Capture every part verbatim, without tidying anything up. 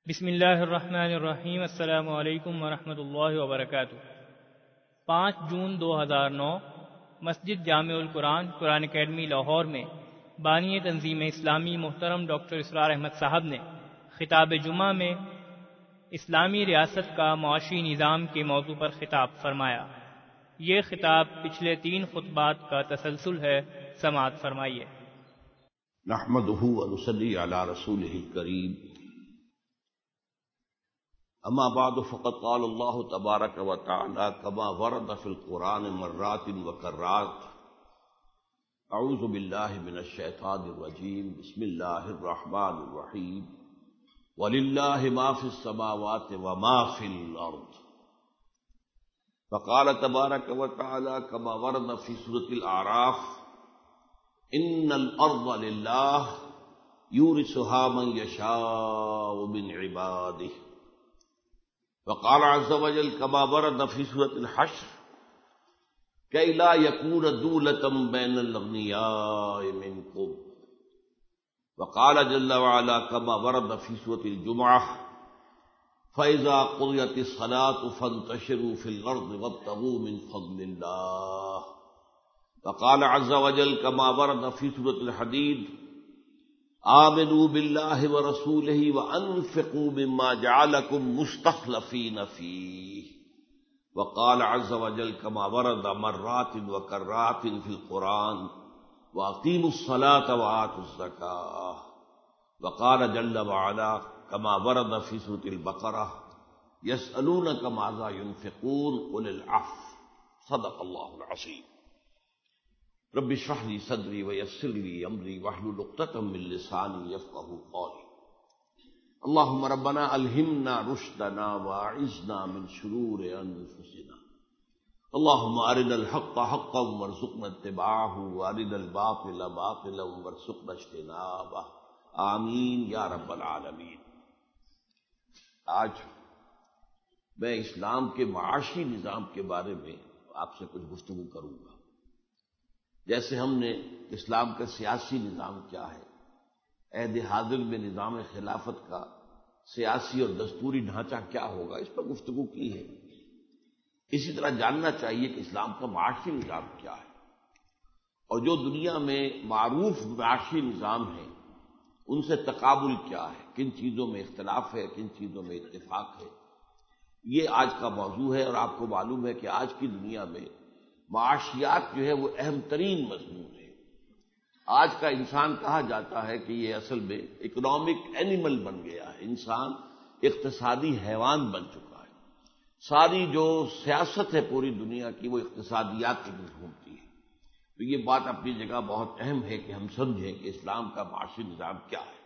بسم اللہ الرحمن الرحیم۔ السلام علیکم ورحمۃ اللہ وبرکاتہ۔ پانچ جون دو ہزار نو مسجد جامع القرآن قرآن اکیڈمی لاہور میں بانی تنظیم اسلامی محترم ڈاکٹر اسرار احمد صاحب نے خطاب جمعہ میں اسلامی ریاست کا معاشی نظام کے موضوع پر خطاب فرمایا۔ یہ خطاب پچھلے تین خطبات کا تسلسل ہے، سماعت فرمائیے۔ نحمده ونصلي على رسوله الكريم، اما بعد فقد قال الله تبارك وتعالى كما ورد في القرآن مرات وكرات، اعوذ بالله من الشيطان الرجيم، بسم الله الرحمن الرحيم، ولله ما في السماوات وما في الأرض، فقال تبارك وتعالى كما ورد في سورة الأعراف، ان الارض لله يورثها من يشاء من عباده، وقال عز وجل كما ورد في سورة الحشر، كي لا يكون دولة بين الأغنياء منكم، وقال جل وعلا كما ورد في سورة الجمعة، فإذا قضيت الصلاة فانتشروا في الأرض وابتغوا من فضل الله، وقال عز وجل كما ورد في سورة الحديد، آمنوا بالله ورسوله وأنفقوا مما جعلكم مستخلفين فيه، وقال عز وجل كما ورد مرات وكرات في القرآن، وأقيموا الصلاة وآتوا الزكاة، وقال جل وعلا كما ورد في سورة البقرة، يسألونك ماذا ينفقون قل العفو، صدق الله العظيم۔ رب اشرح لي صدري ويسر لي امري واحلل عقدة من لساني يفقهوا قولي، اللهم ربنا الهمنا رشدنا واعذنا من شرور انفسنا، اللهم ارنا الحق حقا وارزقنا اتباعه وارنا الباطل باطلا وارزقنا اجتنابه، آمین یا رب العالمین۔ آج میں اسلام کے معاشی نظام کے بارے میں آپ سے کچھ گفتگو کروں گا۔ جیسے ہم نے اسلام کا سیاسی نظام کیا ہے، عہد حاضر میں نظام خلافت کا سیاسی اور دستوری ڈھانچہ کیا ہوگا، اس پر گفتگو کی ہے۔ اسی طرح جاننا چاہیے کہ اسلام کا معاشی نظام کیا ہے، اور جو دنیا میں معروف معاشی نظام ہیں ان سے تقابل کیا ہے، کن چیزوں میں اختلاف ہے، کن چیزوں میں اتفاق ہے۔ یہ آج کا موضوع ہے، اور آپ کو معلوم ہے کہ آج کی دنیا میں معاشیات جو ہے وہ اہم ترین مضمون ہے۔ آج کا انسان کہا جاتا ہے کہ یہ اصل میں اکنامک اینیمل بن گیا ہے، انسان اقتصادی حیوان بن چکا ہے۔ ساری جو سیاست ہے پوری دنیا کی وہ اقتصادیات کی طرف گھومتی ہے۔ تو یہ بات اپنی جگہ بہت اہم ہے کہ ہم سمجھیں کہ اسلام کا معاشی نظام کیا ہے۔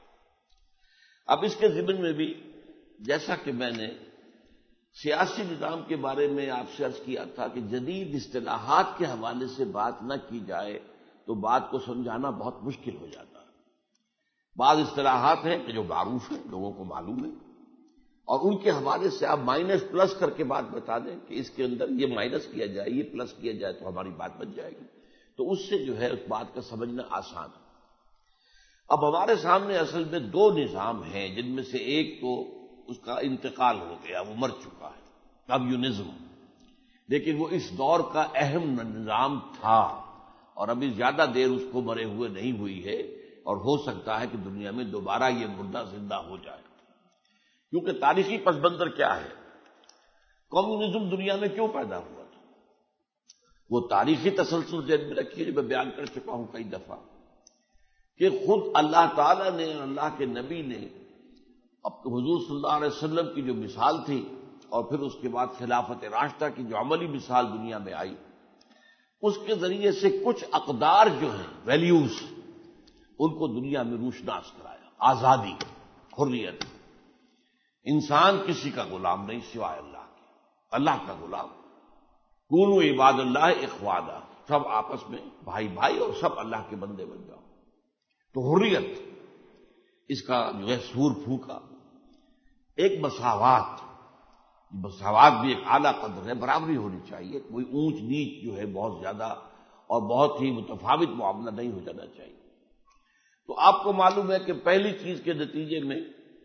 اب اس کے ضمن میں بھی جیسا کہ میں نے سیاسی نظام کے بارے میں آپ سے عرض کیا تھا کہ جدید اصطلاحات کے حوالے سے بات نہ کی جائے تو بات کو سمجھانا بہت مشکل ہو جاتا ہے۔ بعض اصطلاحات ہیں کہ جو معروف ہیں، لوگوں کو معلوم ہے، اور ان کے حوالے سے آپ مائنس پلس کر کے بات بتا دیں کہ اس کے اندر یہ مائنس کیا جائے، یہ پلس کیا جائے تو ہماری بات بن جائے گی، تو اس سے جو ہے اس بات کا سمجھنا آسان ہے۔ اب ہمارے سامنے اصل میں دو نظام ہیں، جن میں سے ایک تو اس کا انتقال ہو گیا، وہ مر چکا ہے، کمیونزم، لیکن وہ اس دور کا اہم نظام تھا، اور ابھی زیادہ دیر اس کو مرے ہوئے نہیں ہوئی ہے، اور ہو سکتا ہے کہ دنیا میں دوبارہ یہ مردہ زندہ ہو جائے۔ کیونکہ تاریخی پس منظر کیا ہے، کمیونزم دنیا میں کیوں پیدا ہوا تھا، وہ تاریخی تسلسل ذہن میں رکھیے جو میں بیان کر چکا ہوں کئی دفعہ، کہ خود اللہ تعالیٰ نے، اللہ کے نبی نے، اب تو حضور صلی اللہ علیہ وسلم کی جو مثال تھی، اور پھر اس کے بعد خلافت راشدہ کی جو عملی مثال دنیا میں آئی، اس کے ذریعے سے کچھ اقدار جو ہیں، ویلیوز، ان کو دنیا میں روشناس کرایا۔ آزادی، حریت، انسان کسی کا غلام نہیں سوائے اللہ کے، اللہ کا غلام، کونوا عباد اللہ اخوانا، سب آپس میں بھائی بھائی اور سب اللہ کے بندے بن جاؤ۔ تو حریت، اس کا جو ہے سور پھونکا۔ ایک مساوات، مساوات بھی ایک اعلیٰ قدر ہے، برابری ہونی چاہیے، کوئی اونچ نیچ جو ہے بہت زیادہ اور بہت ہی متفاوت معاملہ نہیں ہو جانا چاہیے۔ تو آپ کو معلوم ہے کہ پہلی چیز کے نتیجے میں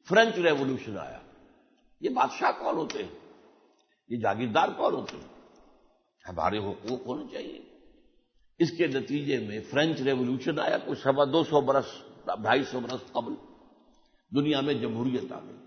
فرینچ ریولوشن آیا. یہ بادشاہ کون ہوتے ہیں؟ یہ جاگیردار کون ہوتے ہیں؟ ہمارے حقوق ہونے چاہیے. اس کے نتیجے میں فرینچ ریولوشن آیا. کچھ سوا دو سو برس ڈھائی سو برس قبل دنیا میں جمہوریت آ گئی.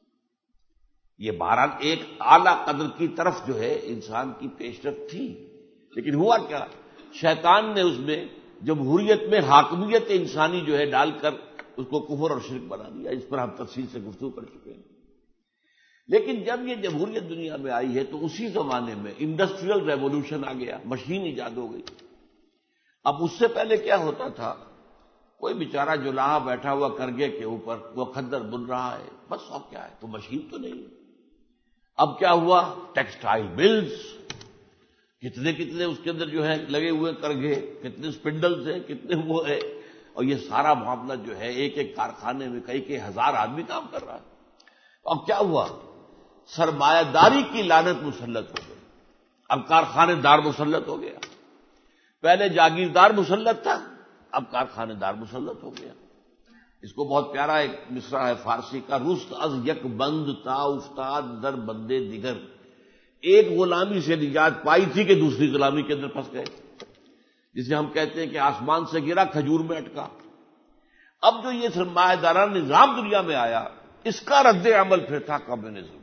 یہ بہرحال ایک اعلی قدر کی طرف جو ہے انسان کی پیش رفت تھی، لیکن ہوا کیا؟ شیطان نے اس میں جمہوریت میں حاکمیت انسانی جو ہے ڈال کر اس کو کفر اور شرک بنا دیا. اس پر ہم تفصیل سے گفتگو کر چکے ہیں. لیکن جب یہ جمہوریت دنیا میں آئی ہے تو اسی زمانے میں انڈسٹریل ریولوشن آ گیا، مشین ایجاد ہو گئی. اب اس سے پہلے کیا ہوتا تھا؟ کوئی بیچارہ جو لاہا بیٹھا ہوا کرگے کے اوپر وہ کھدر بن رہا ہے، بس. اب کیا ہے؟ تو مشین تو نہیں. اب کیا ہوا؟ ٹیکسٹائل ملز، کتنے کتنے اس کے اندر جو ہے لگے ہوئے کرگے، کتنے اسپنڈلز ہیں، کتنے وہ ہے، اور یہ سارا معاملہ جو ہے ایک ایک کارخانے میں کئی کئی ہزار آدمی کام کر رہا ہے. اب کیا ہوا؟ سرمایہ داری کی لعنت مسلط ہو گئی. اب کارخانے دار مسلط ہو گیا. پہلے جاگیردار مسلط تھا، اب کارخانے دار مسلط ہو گیا. اس کو بہت پیارا ایک مصرع ہے فارسی کا، رست از یک بند تا افتاد در بندے دیگر. ایک غلامی سے نجات پائی تھی کہ دوسری غلامی کے اندر پھنس گئے، جسے ہم کہتے ہیں کہ آسمان سے گرا کھجور میں اٹکا. اب جو یہ سرمایہ دارانہ نظام دنیا میں آیا، اس کا رد عمل پھر تھا کمیونزم.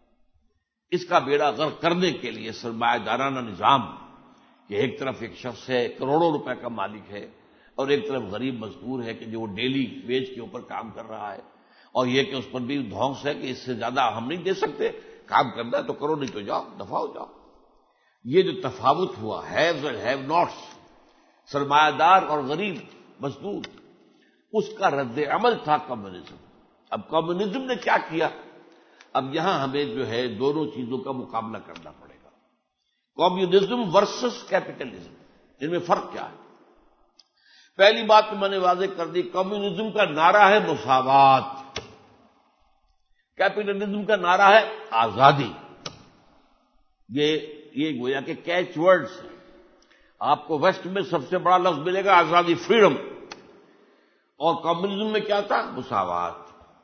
اس کا بیڑا غرق کرنے کے لیے سرمایہ دارانہ نظام کہ ایک طرف ایک شخص ہے کروڑوں روپے کا مالک ہے، اور ایک طرف غریب مزدور ہے کہ جو وہ ڈیلی ویج کے اوپر کام کر رہا ہے، اور یہ کہ اس پر بھی دھونس ہے کہ اس سے زیادہ ہم نہیں دے سکتے، کام کرنا ہے تو کرو، نہیں تو جاؤ، دفع ہو جاؤ. یہ جو تفاوت ہوا، ہیوز اینڈ ہیو ناٹس، سرمایہ دار اور غریب مزدور، اس کا رد عمل تھا کمیونزم. اب کمیونزم نے کیا کیا؟ اب یہاں ہمیں جو ہے دونوں چیزوں کا مقابلہ کرنا پڑے گا. کمیونزم ورسس کیپٹلزم، ان میں فرق کیا ہے؟ پہلی بات تو میں نے واضح کر دی، کمیونزم کا نعرہ ہے مساوات، کیپٹلزم کا نعرہ ہے آزادی. یہ یہ گویا کہ کیچ ورڈز ہیں. آپ کو ویسٹ میں سب سے بڑا لفظ ملے گا آزادی، فریڈم، اور کمیونزم میں کیا تھا؟ مساوات.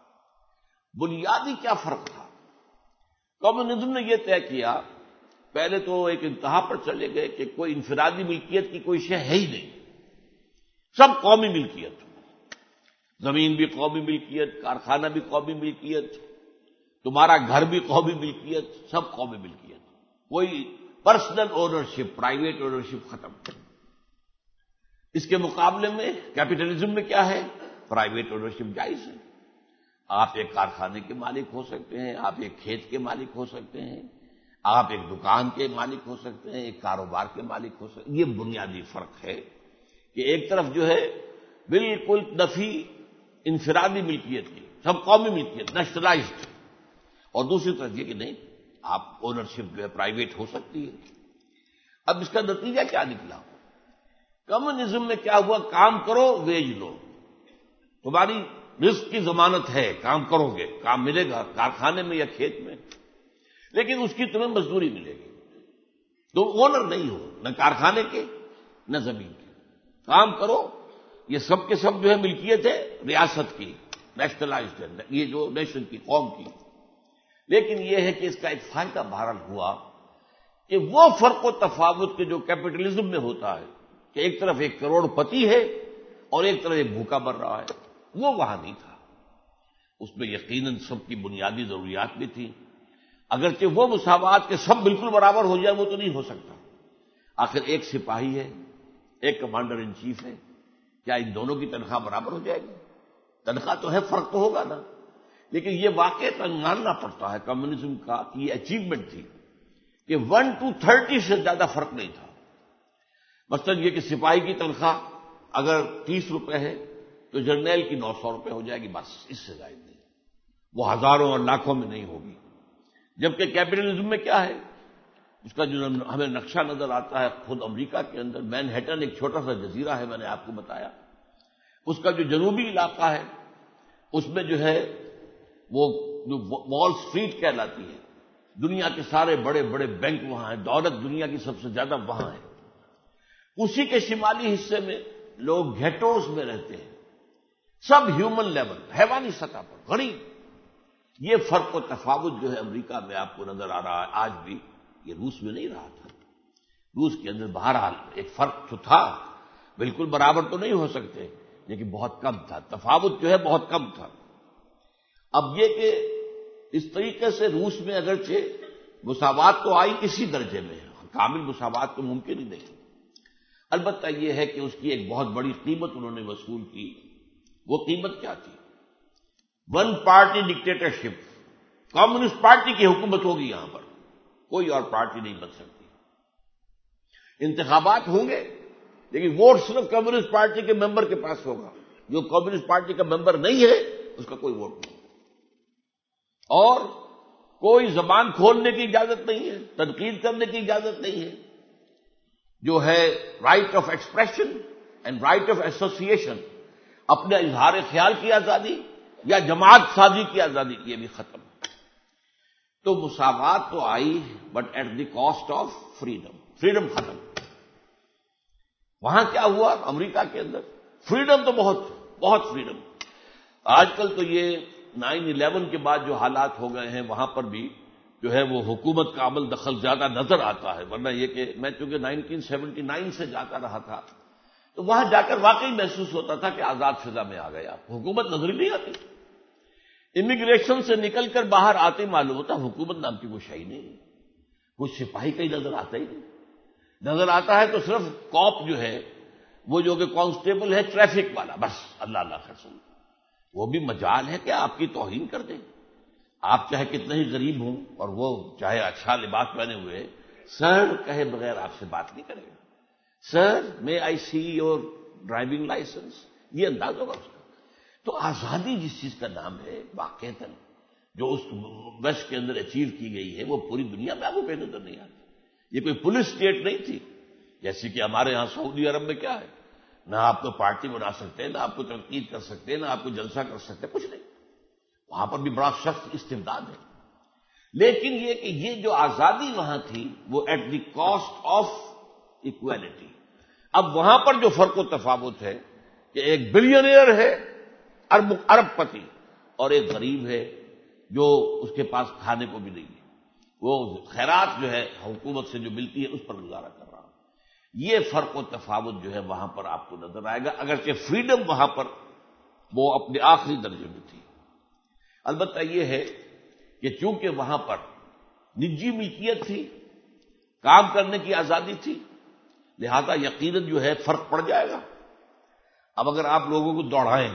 بنیادی کیا فرق تھا؟ کمیونزم نے یہ طے کیا، پہلے تو ایک انتہا پر چلے گئے کہ کوئی انفرادی ملکیت کی کوئی شے ہے ہی نہیں، سب قومی ملکیت. زمین بھی قومی ملکیت، کارخانہ بھی قومی ملکیت، تمہارا گھر بھی قومی ملکیت، سب قومی ملکیت. کوئی پرسنل اونرشپ، پرائیویٹ اونرشپ ختم. اس کے مقابلے میں کیپٹلزم میں کیا ہے؟ پرائیویٹ اونرشپ جائز ہے. آپ ایک کارخانے کے مالک ہو سکتے ہیں، آپ ایک کھیت کے مالک ہو سکتے ہیں، آپ ایک دکان کے مالک ہو سکتے ہیں، ایک کاروبار کے مالک ہو سکتے ہیں. یہ بنیادی فرق ہے کہ ایک طرف جو ہے بالکل نفی انفرادی ملکیت کی، سب قومی ملکیت، نیشنلائزڈ، اور دوسری طرف یہ کہ نہیں، آپ اونرشپ جو ہے پرائیویٹ ہو سکتی ہے. اب اس کا نتیجہ کیا نکلا؟ کمیونزم میں کیا ہوا؟ کام کرو، ویج لو، تمہاری رزق کی ضمانت ہے، کام کرو گے کام ملے گا، کارخانے میں یا کھیت میں، لیکن اس کی تمہیں مزدوری ملے گی. تم اونر نہیں ہو، نہ کارخانے کے نہ زمین کے. کام کرو، یہ سب کے سب جو ہے ملکیت ہے ریاست کی، نیشنلائزڈ ہے، یہ جو نیشن کی، قوم کی. لیکن یہ ہے کہ اس کا ایک فائدہ بہرحال ہوا کہ وہ فرق و تفاوت کے جو کیپٹلزم میں ہوتا ہے کہ ایک طرف ایک کروڑ پتی ہے اور ایک طرف ایک بھوکا مر رہا ہے، وہ وہاں نہیں تھا. اس میں یقیناً سب کی بنیادی ضروریات بھی تھیں، اگرچہ وہ مساوات کے سب بالکل برابر ہو جائے وہ تو نہیں ہو سکتا. آخر ایک سپاہی ہے، ایک کمانڈر ان چیف ہے، کیا ان دونوں کی تنخواہ برابر ہو جائے گی؟ تنخواہ تو ہے، فرق تو ہوگا نا. لیکن یہ واقع ماننا پڑتا ہے کمیونزم کا کہ یہ اچیومنٹ تھی کہ ون ٹو تھرٹی سے زیادہ فرق نہیں تھا. مثلا یہ کہ سپاہی کی تنخواہ اگر تیس روپے ہے تو جرنیل کی نو سو روپے ہو جائے گی، بس، اس سے زائد نہیں. وہ ہزاروں اور لاکھوں میں نہیں ہوگی. جبکہ کیپٹلزم میں کیا ہے؟ اس کا جو ہمیں نقشہ نظر آتا ہے خود امریکہ کے اندر، مین ہیٹن ایک چھوٹا سا جزیرہ ہے، میں نے آپ کو بتایا. اس کا جو جنوبی علاقہ ہے اس میں جو ہے وہ جو وال اسٹریٹ کہلاتی ہے، دنیا کے سارے بڑے بڑے بینک وہاں ہیں، دولت دنیا کی سب سے زیادہ وہاں ہے. اسی کے شمالی حصے میں لوگ گھیٹوز میں رہتے ہیں، سب ہیومن لیول، حیوانی سطح پر غریب. یہ فرق و تفاوت جو ہے امریکہ میں آپ کو نظر آ رہا ہے آج بھی، یہ روس میں نہیں رہا تھا۔ روس کے اندر بہرحال ایک فرق تو تھا، بالکل برابر تو نہیں ہو سکتے لیکن بہت کم تھا، تفاوت جو ہے بہت کم تھا۔ اب یہ کہ اس طریقے سے روس میں اگرچہ مساوات تو آئی اسی درجے میں، کامل مساوات تو ممکن ہی نہیں، البتہ یہ ہے کہ اس کی ایک بہت بڑی قیمت انہوں نے وصول کی۔ وہ قیمت کیا تھی؟ One party dictatorship, communist party کی حکومت ہوگی یہاں پر، کوئی اور پارٹی نہیں بن سکتی۔ انتخابات ہوں گے لیکن ووٹ صرف کمیونسٹ پارٹی کے ممبر کے پاس ہوگا، جو کمیونسٹ پارٹی کا ممبر نہیں ہے اس کا کوئی ووٹ نہیں، اور کوئی زبان کھولنے کی اجازت نہیں ہے، تنقید کرنے کی اجازت نہیں ہے، جو ہے right of expression and right of association, اپنے اظہار خیال کی آزادی یا جماعت سازی کی آزادی، یہ بھی ختم۔ تو مساوات تو I but at the cost of freedom, freedom ختم۔ وہاں کیا ہوا امریکہ کے اندر؟ فریڈم تو بہت بہت فریڈم۔ آج کل تو یہ نائن الیون کے بعد جو حالات ہو گئے ہیں وہاں پر بھی جو ہے وہ حکومت کا عمل دخل زیادہ نظر آتا ہے، ورنہ یہ کہ میں چونکہ نائنٹین سیونٹی نائن سے جاتا رہا تھا تو وہاں جا کر واقعی محسوس ہوتا تھا کہ آزاد فضا میں آ گیا، حکومت نظر ہی نہیں آتی۔ امیگریشن سے نکل کر باہر آتے معلوم ہوتا حکومت نام کی کوئی شے نہیں، کوئی سپاہی کہیں نظر آتا ہی نہیں، نظر آتا ہے تو صرف کاپ جو ہے وہ جو کہ کانسٹیبل ہے ٹریفک والا، بس اللہ اللہ خیر سن، وہ بھی مجال ہے کہ آپ کی توہین کر دیں، آپ چاہے کتنے ہی غریب ہوں اور وہ چاہے اچھا لباس پہنے ہوئے، سر کہے بغیر آپ سے بات نہیں کرے گا، سر میں I see your driving licence, یہ انداز ہوگا اس کا۔ تو آزادی جس چیز کا نام ہے واقعتاً جو اس ویسٹ کے اندر اچیو کی گئی ہے وہ پوری دنیا میں آپ کو کہیں نظر نہیں آتی۔ یہ کوئی پولیس اسٹیٹ نہیں تھی جیسے کہ ہمارے ہاں سعودی عرب میں کیا ہے، نہ آپ کو پارٹی بنا سکتے، نہ آپ کو تنقید کر سکتے، نہ آپ کو جلسہ کر سکتے، کچھ نہیں، وہاں پر بھی بڑا سخت استبداد ہے۔ لیکن یہ کہ یہ جو آزادی وہاں تھی وہ at the cost of equality. اب وہاں پر جو فرق و تفاوت ہے کہ ایک بلینئر ہے ارب ارب پتی اور ایک غریب ہے جو اس کے پاس کھانے کو بھی نہیں ہے، وہ خیرات جو ہے حکومت سے جو ملتی ہے اس پر گزارا کر رہا ہے۔ یہ فرق و تفاوت جو ہے وہاں پر آپ کو نظر آئے گا، اگرچہ فریڈم وہاں پر وہ اپنے آخری درجے میں تھی۔ البتہ یہ ہے کہ چونکہ وہاں پر نجی ملکیت تھی، کام کرنے کی آزادی تھی، لہذا یقیناً جو ہے فرق پڑ جائے گا۔ اب اگر آپ لوگوں کو دوڑائیں،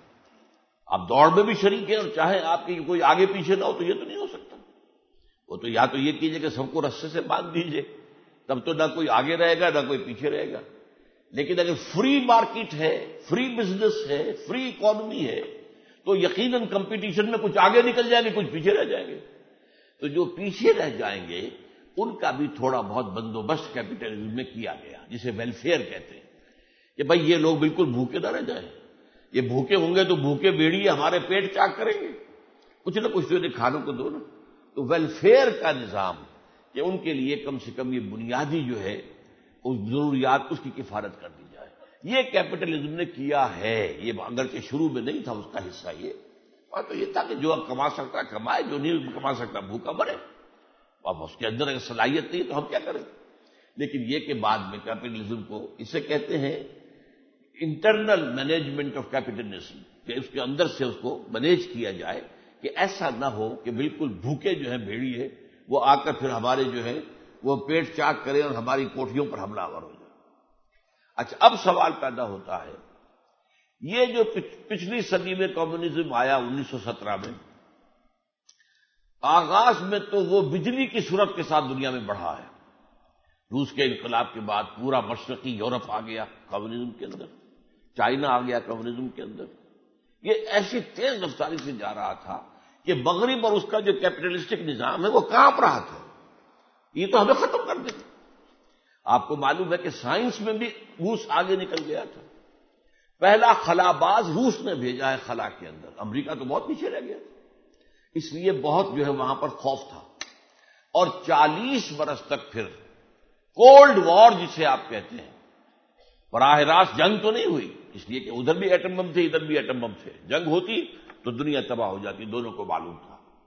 آپ دوڑ میں بھی شریک ہیں اور چاہیں آپ کی کوئی آگے پیچھے نہ ہو تو یہ تو نہیں ہو سکتا، وہ تو یا تو یہ کیجئے کہ سب کو رسے سے باندھ دیجئے، تب تو نہ کوئی آگے رہے گا نہ کوئی پیچھے رہے گا۔ لیکن اگر فری مارکیٹ ہے، فری بزنس ہے، فری اکانومی ہے تو یقیناً کمپٹیشن میں کچھ آگے نکل جائیں گے، کچھ پیچھے رہ جائیں گے۔ تو جو پیچھے رہ جائیں گے ان کا بھی تھوڑا بہت بندوبست کیپٹلزم میں کیا گیا، جسے ویلفیئر کہتے ہیں، کہ بھائی یہ لوگ بالکل بھوکے نہ رہ جائیں، یہ بھوکے ہوں گے تو بھوکے بیڑی ہمارے پیٹ چاک کریں گے، کچھ نہ کچھ تو انہیں کھانوں کو دو نا۔ تو ویلفیئر کا نظام کہ ان کے لیے کم سے کم یہ بنیادی جو ہے اس ضروریات اس کی کفالت کر دی جائے، یہ کیپٹلزم نے کیا ہے۔ یہ اگرچہ شروع میں نہیں تھا اس کا حصہ یہ، اور تو یہ تھا کہ جو کما سکتا کمائے، جو نہیں کما سکتا بھوکا مرے، اب اس کے اندر اگر صلاحیت نہیں تو ہم کیا کریں۔ لیکن یہ کہ بعد میں کیپٹلزم کو اسے کہتے ہیں انٹرنل مینجمنٹ آف کیپٹلزم، کہ اس کے اندر سے اس کو مینیج کیا جائے کہ ایسا نہ ہو کہ بالکل بھوکے جو ہیں بھیڑی ہے وہ آ کر پھر ہمارے جو ہے وہ پیٹ چاک کرے اور ہماری کوٹھیوں پر حملہ آور ہو جائے۔ اچھا اب سوال پیدا ہوتا ہے، یہ جو پچھلی صدی میں کمیونزم آیا انیس سو سترہ میں، آغاز میں تو وہ بجلی کی صورت کے ساتھ دنیا میں بڑھا ہے۔ روس کے انقلاب کے بعد پورا مشرقی یورپ آ گیا کمیونزم کے اندر، چائنا آ گیا کمیونزم کے اندر، یہ ایسی تیز رفتاری سے جا رہا تھا کہ مغرب اور اس کا جو کیپٹلسٹک نظام ہے وہ کانپ رہا تھا، یہ تو ہمیں ختم کر دے۔ آپ کو معلوم ہے کہ سائنس میں بھی روس آگے نکل گیا تھا، پہلا خلاباز روس نے بھیجا ہے خلا کے اندر، امریکہ تو بہت پیچھے رہ گیا تھا، اس لیے بہت جو ہے وہاں پر خوف تھا، اور چالیس برس تک پھر کولڈ وار جسے آپ کہتے ہیں، براہ راست جنگ تو نہیں ہوئی، اس لیے کہ ادھر بھی ایٹم بم تھے ادھر بھی ایٹم بم تھے، جنگ ہوتی تو دنیا تباہ ہو جاتی، دونوں کو معلوم تھا۔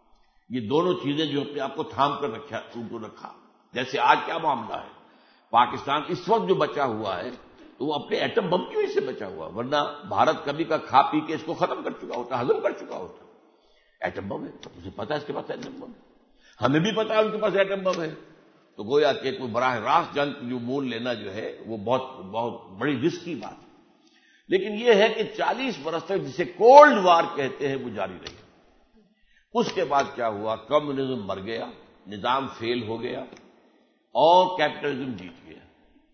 یہ دونوں چیزیں جو اپنے آپ کو تھام کر رکھا ان کو رکھا. جیسے آج کیا معاملہ ہے، پاکستان اس وقت جو بچا ہوا ہے تو وہ اپنے ایٹم بم کی وجہ سے بچا ہوا، ورنہ بھارت کبھی کا کھا پی کے اس کو ختم کر چکا ہوتا، ہضم کر چکا ہوتا. ایٹم بم ہے، اسے پتا ہے اس کے پاس ایٹم بم ہے، ہمیں بھی پتا ہے ان کے پاس ایٹم بم ہے. تو گویا کہ کوئی براہ راست جنگ جو مول لینا جو ہے وہ بہت بہت بڑی رسکی بات ہے. لیکن یہ ہے کہ چالیس برس تک جسے کولڈ وار کہتے ہیں وہ جاری رہی. اس کے بعد کیا ہوا، کمیونزم مر گیا، نظام فیل ہو گیا اور کیپٹلزم جیت گیا.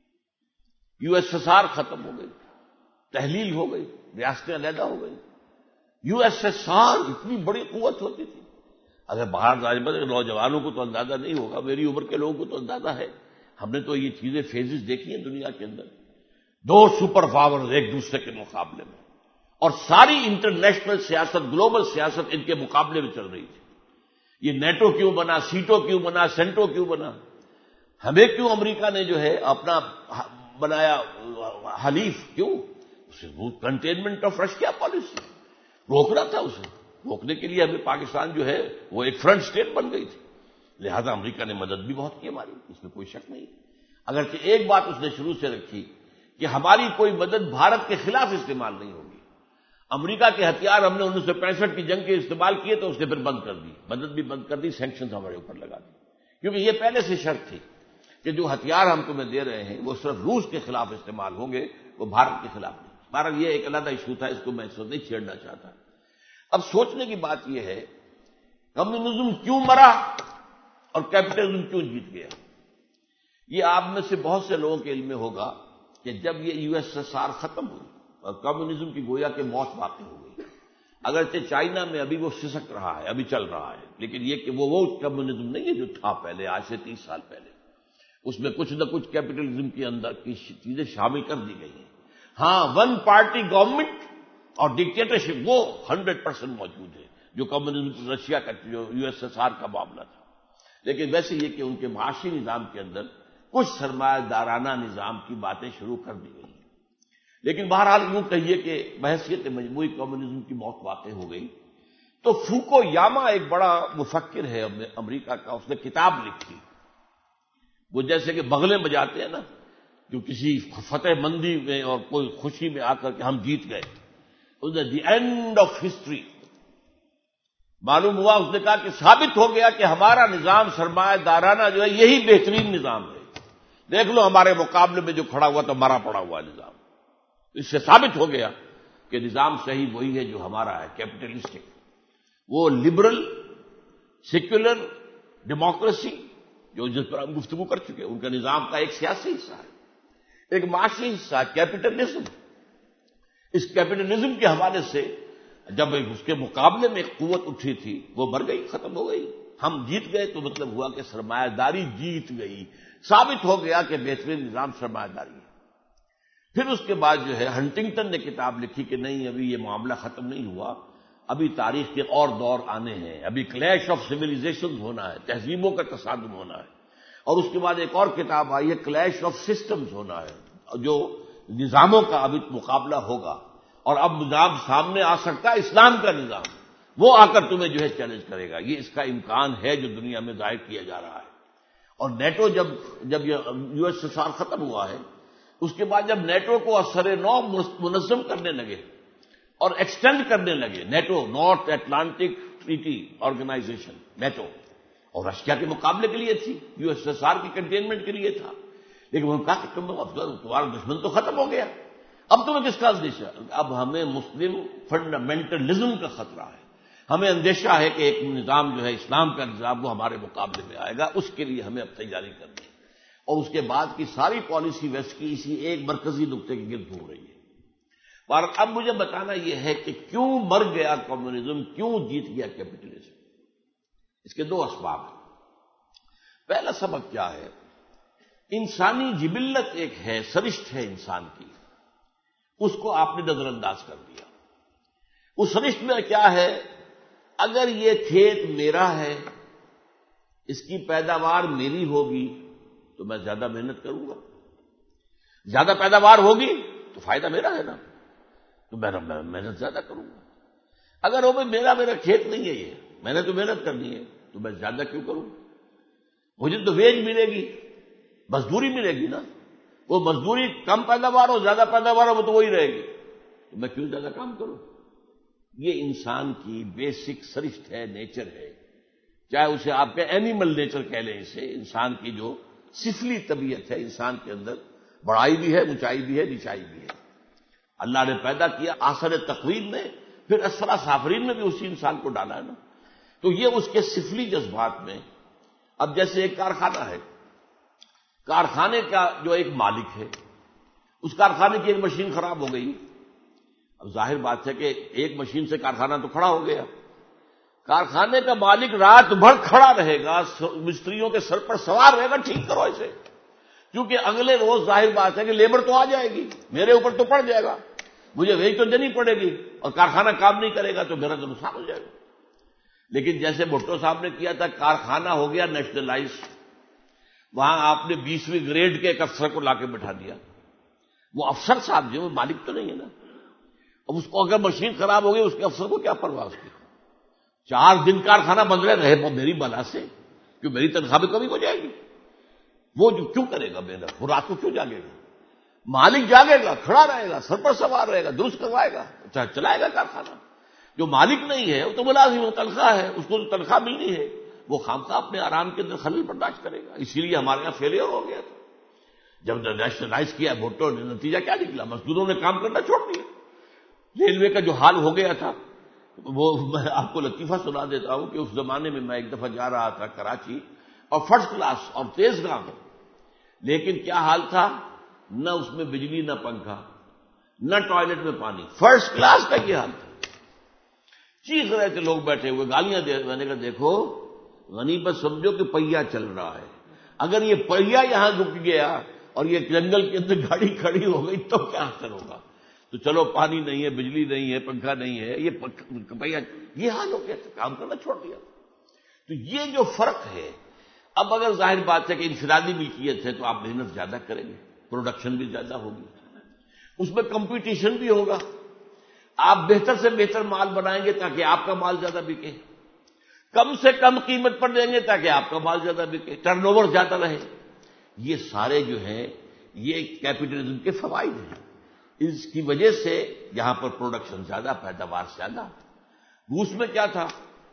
یو ایس ایس آر ختم ہو گئی، تحلیل ہو گئی، ریاستیں علیحدہ ہو گئی. یو ایس ایس آر اتنی بڑی قوت ہوتی تھی. اگر باہر ظاہر نوجوانوں کو تو اندازہ نہیں ہوگا، میری عمر کے لوگوں کو تو اندازہ ہے. ہم نے تو یہ چیزیں فیزز دیکھی ہیں دنیا کے اندر. دو سپر پاورز ایک دوسرے کے مقابلے میں، اور ساری انٹرنیشنل سیاست، گلوبل سیاست ان کے مقابلے میں چل رہی تھی. یہ نیٹو کیوں بنا، سیٹو کیوں بنا، سینٹو کیوں بنا؟ ہمیں کیوں امریکہ نے جو ہے اپنا بنایا حلیف؟ کیوں؟ اسے کنٹینمنٹ آف رشیا پالیسی روکنا تھا. اسے روکنے کے لیے ہمیں پاکستان جو ہے وہ ایک فرنٹ سٹیٹ بن گئی تھی، لہذا امریکہ نے مدد بھی بہت کی ہماری، اس میں کوئی شک نہیں. اگرچہ ایک بات اس نے شروع سے رکھی کہ ہماری کوئی مدد بھارت کے خلاف استعمال نہیں ہوگی. امریکہ کے ہتھیار ہم نے انیس سو پینسٹھ کی جنگ کے استعمال کیے تو اس نے پھر بند کر دی، مدد بھی بند کر دی، سینکشنز ہمارے اوپر لگا دی. کیونکہ یہ پہلے سے شرط تھی کہ جو ہتھیار ہم تمہیں دے رہے ہیں وہ صرف روس کے خلاف استعمال ہوں گے، وہ بھارت کے خلاف نہیں. بہرحال یہ ایک علیحدہ ایشو تھا، اس کو میں اس وقت نہیں چھیڑنا چاہتا. اب سوچنے کی بات یہ ہے کمیونزم کیوں مرا اور کیپٹلزم کیوں جیت گیا. یہ آپ میں سے بہت سے لوگوں کے علم میں ہوگا کہ جب یہ یو ایس ایس آر ختم ہوئی اور کمیونزم کی گویا کہ موت واقع ہو گئی. اگرچہ چائنا میں ابھی وہ سسک رہا ہے، ابھی چل رہا ہے، لیکن یہ کہ وہ وہ کمیونزم نہیں ہے جو تھا پہلے، آج سے تیس سال پہلے. اس میں کچھ نہ کچھ کیپٹلزم کے اندر کی چیزیں شامل کر دی گئی ہیں. ہاں، ون پارٹی گورنمنٹ اور ڈکٹیٹرشپ وہ ہنڈریڈ پرسینٹ موجود ہے جو کمیونزم رشیا کا، جو یو ایس ایس آر کا معاملہ تھا. لیکن ویسے یہ کہ ان کے معاشی نظام کے اندر کچھ سرمایہ دارانہ نظام کی باتیں شروع کر دی گئی. لیکن بہرحال یوں کہیے کہ بحیثیت مجموعی کمیونزم کی موت واقع ہو گئی. تو فوکو یاما ایک بڑا مفکر ہے امریکہ کا، اس نے کتاب لکھی. وہ جیسے کہ بغلیں بجاتے ہیں نا، جو کسی فتح مندی میں اور کوئی خوشی میں آ کر کے ہم جیت گئے، اس نے دی اینڈ آف ہسٹری. معلوم ہوا، اس نے کہا کہ ثابت ہو گیا کہ ہمارا نظام سرمایہ دارانہ جو ہے یہی بہترین نظام ہے. دیکھ لو ہمارے مقابلے میں جو کھڑا ہوا تو مرا پڑا ہوا نظام. اس سے ثابت ہو گیا کہ نظام صحیح وہی ہے جو ہمارا ہے، کیپٹلسٹک. وہ لبرل، سیکولر ڈیموکریسی جو جس پر ہم گفتگو کر چکے، ان کا نظام کا ایک سیاسی حصہ ہے، ایک معاشی حصہ ہے کیپٹلزم. اس کیپٹلزم کے حوالے سے جب اس کے مقابلے میں ایک قوت اٹھی تھی وہ مر گئی، ختم ہو گئی. ہم جیت گئے تو مطلب ہوا کہ سرمایہ داری جیت گئی. ثابت ہو گیا کہ بہترین نظام سرمایہ داری ہے. پھر اس کے بعد جو ہے ہنٹنگٹن نے کتاب لکھی کہ نہیں، ابھی یہ معاملہ ختم نہیں ہوا، ابھی تاریخ کے اور دور آنے ہیں، ابھی کلیش آف سویلائزیشن ہونا ہے، تہذیبوں کا تصادم ہونا ہے. اور اس کے بعد ایک اور کتاب آئی ہے، کلیش آف سسٹمز ہونا ہے، جو نظاموں کا ابھی مقابلہ ہوگا. اور اب نظام سامنے آ سکتا ہے، اسلام کا نظام، وہ آ کر تمہیں جو ہے چیلنج کرے گا. یہ اس کا امکان ہے جو دنیا میں ظاہر کیا جا رہا ہے. اور نیٹو جب جب یہ یو ایس ایس آر ختم ہوا ہے، اس کے بعد جب نیٹو کو اثر نو منظم کرنے لگے اور ایکسٹینڈ کرنے لگے، NATO North Atlantic Treaty Organization NATO, اور رشیا کے مقابلے کے لیے تھی، یو ایس ایس آر کی کنٹینمنٹ کے لیے تھا. لیکن انہوں نے کہا کہ تم تمہارا دشمن تو ختم ہو گیا، اب تمہیں کس کا اندیشہ؟ اب ہمیں مسلم فنڈامنٹلزم کا خطرہ ہے. ہمیں اندیشہ ہے کہ ایک نظام جو ہے اسلام کا نظام وہ ہمارے مقابلے میں آئے گا، اس کے لیے ہمیں اب تیاری کرنی ہے. اور اس کے بعد کی ساری پالیسی ویسٹ کی اسی ایک مرکزی نقطے کے گرد گھوم رہی ہے. اور اب مجھے بتانا یہ ہے کہ کیوں مر گیا کمیونزم، کیوں جیت گیا کیپٹلزم. اس کے دو اسباب ہیں. پہلا سبب کیا ہے؟ انسانی جبلت ایک ہے، سرشت ہے انسان کی، اس کو آپ نے نظر انداز کر دیا. اس سرشت میں کیا ہے؟ اگر یہ کھیت میرا ہے، اس کی پیداوار میری ہوگی تو میں زیادہ محنت کروں گا. زیادہ پیداوار ہوگی تو فائدہ میرا ہے نا، تو میں محنت زیادہ کروں گا. اگر وہ میرا میرا کھیت نہیں ہے، یہ میں نے تو محنت کرنی ہے تو میں زیادہ کیوں کروں؟ مجھے تو ویج ملے گی، مزدوری ملے گی نا، وہ مزدوری کم پیداوار ہو زیادہ پیداوار ہو وہ تو وہی رہے گی، تو میں کیوں زیادہ کام کروں؟ یہ انسان کی بیسک سرشت ہے، نیچر ہے، چاہے اسے آپ کے اینیمل نیچر کہہ لیں، اسے انسان کی جو سفلی طبیعت ہے، انسان کے اندر بڑائی بھی ہے، اونچائی بھی ہے، نیچائی بھی ہے۔ اللہ نے پیدا کیا آثر تقویم میں، پھر اسفل سافلین میں بھی اسی انسان کو ڈالا ہے نا، تو یہ اس کے سفلی جذبات میں۔ اب جیسے ایک کارخانہ ہے، کارخانے کا جو ایک مالک ہے، اس کارخانے کی ایک مشین خراب ہو گئی، اب ظاہر بات ہے کہ ایک مشین سے کارخانہ تو کھڑا ہو گیا، کارخانے کا مالک رات بھر کھڑا رہے گا، مستریوں کے سر پر سوار رہے گا، ٹھیک کرو اسے، کیونکہ اگلے روز ظاہر بات ہے کہ لیبر تو آ جائے گی، میرے اوپر تو پڑ جائے گا، مجھے وہی تو دینی پڑے گی، اور کارخانہ کام نہیں کرے گا تو میرا تو نقصان ہو جائے گا۔ لیکن جیسے بھٹو صاحب نے کیا تھا، کارخانہ ہو گیا نیشنلائز، وہاں آپ نے بیسویں گریڈ کے ایک افسر کو لا کے بٹھا دیا، وہ افسر صاحب جو وہ مالک تو نہیں ہے نا، اب اس کو اگر مشین خراب ہو گئی اس کے افسر کو کیا پرواہ اس کی، چار دن کارخانہ بند رہے وہ میری بلا سے، کیوں میری تنخواہ میں کمی ہو جائے گی، وہ جو کیوں کرے گا محنت، وہ رات کو کیوں جاگے گا؟ مالک جاگے گا، کھڑا رہے گا، سر پر سوار رہے گا، درست کروائے گا، چلائے گا کارخانہ۔ جو مالک نہیں ہے وہ تو ملازم ہے، تنخواہ ہے، اس کو تو تنخواہ ملنی ہے، وہ خامخواہ اپنے آرام کے اندر خلل برداشت کرے گا۔ اسی لیے ہمارے یہاں فیلئر ہو گیا تھا جب نیشنلائز کیا بھٹو نے، نتیجہ کیا نکلا؟ مزدوروں نے کام کرنا چھوڑ دیا۔ ریلوے کا جو حال ہو گیا تھا، وہ میں آپ کو لطیفہ سنا دیتا ہوں کہ اس زمانے میں میں ایک دفعہ جا رہا تھا کراچی، اور فرسٹ کلاس اور تیز گام، لیکن کیا حال تھا، نہ اس میں بجلی نہ پنکھا نہ ٹوائلٹ میں پانی، فرسٹ کلاس کا یہ حال تھا۔ چیخ رہے تھے لوگ بیٹھے ہوئے، گالیاں دے، میں نے کہا دیکھو غنیمت سمجھو کہ پہیا چل رہا ہے، اگر یہ پہیا یہاں رک گیا اور یہ جنگل کے اندر گاڑی کھڑی ہو گئی تو کیا اثر ہوگا؟ تو چلو پانی نہیں ہے، بجلی نہیں ہے، پنکھا نہیں ہے، یہ پہیا، یہ حال ہو گیا تھا، کام کرنا چھوڑ دیا۔ تو یہ جو فرق ہے، اب اگر ظاہر بات ہے کہ انفرادی ملکیت ہے تو آپ محنت زیادہ کریں گے، پروڈکشن بھی زیادہ ہوگی، اس میں کمپٹیشن بھی ہوگا، آپ بہتر سے بہتر مال بنائیں گے تاکہ آپ کا مال زیادہ بکے، کم سے کم قیمت پر دیں گے تاکہ آپ کا مال زیادہ بکے، ٹرن اوور زیادہ رہے۔ یہ سارے جو ہیں یہ کیپٹلزم کے فوائد ہیں، اس کی وجہ سے یہاں پر پروڈکشن زیادہ، پیداوار زیادہ۔ روس میں کیا تھا،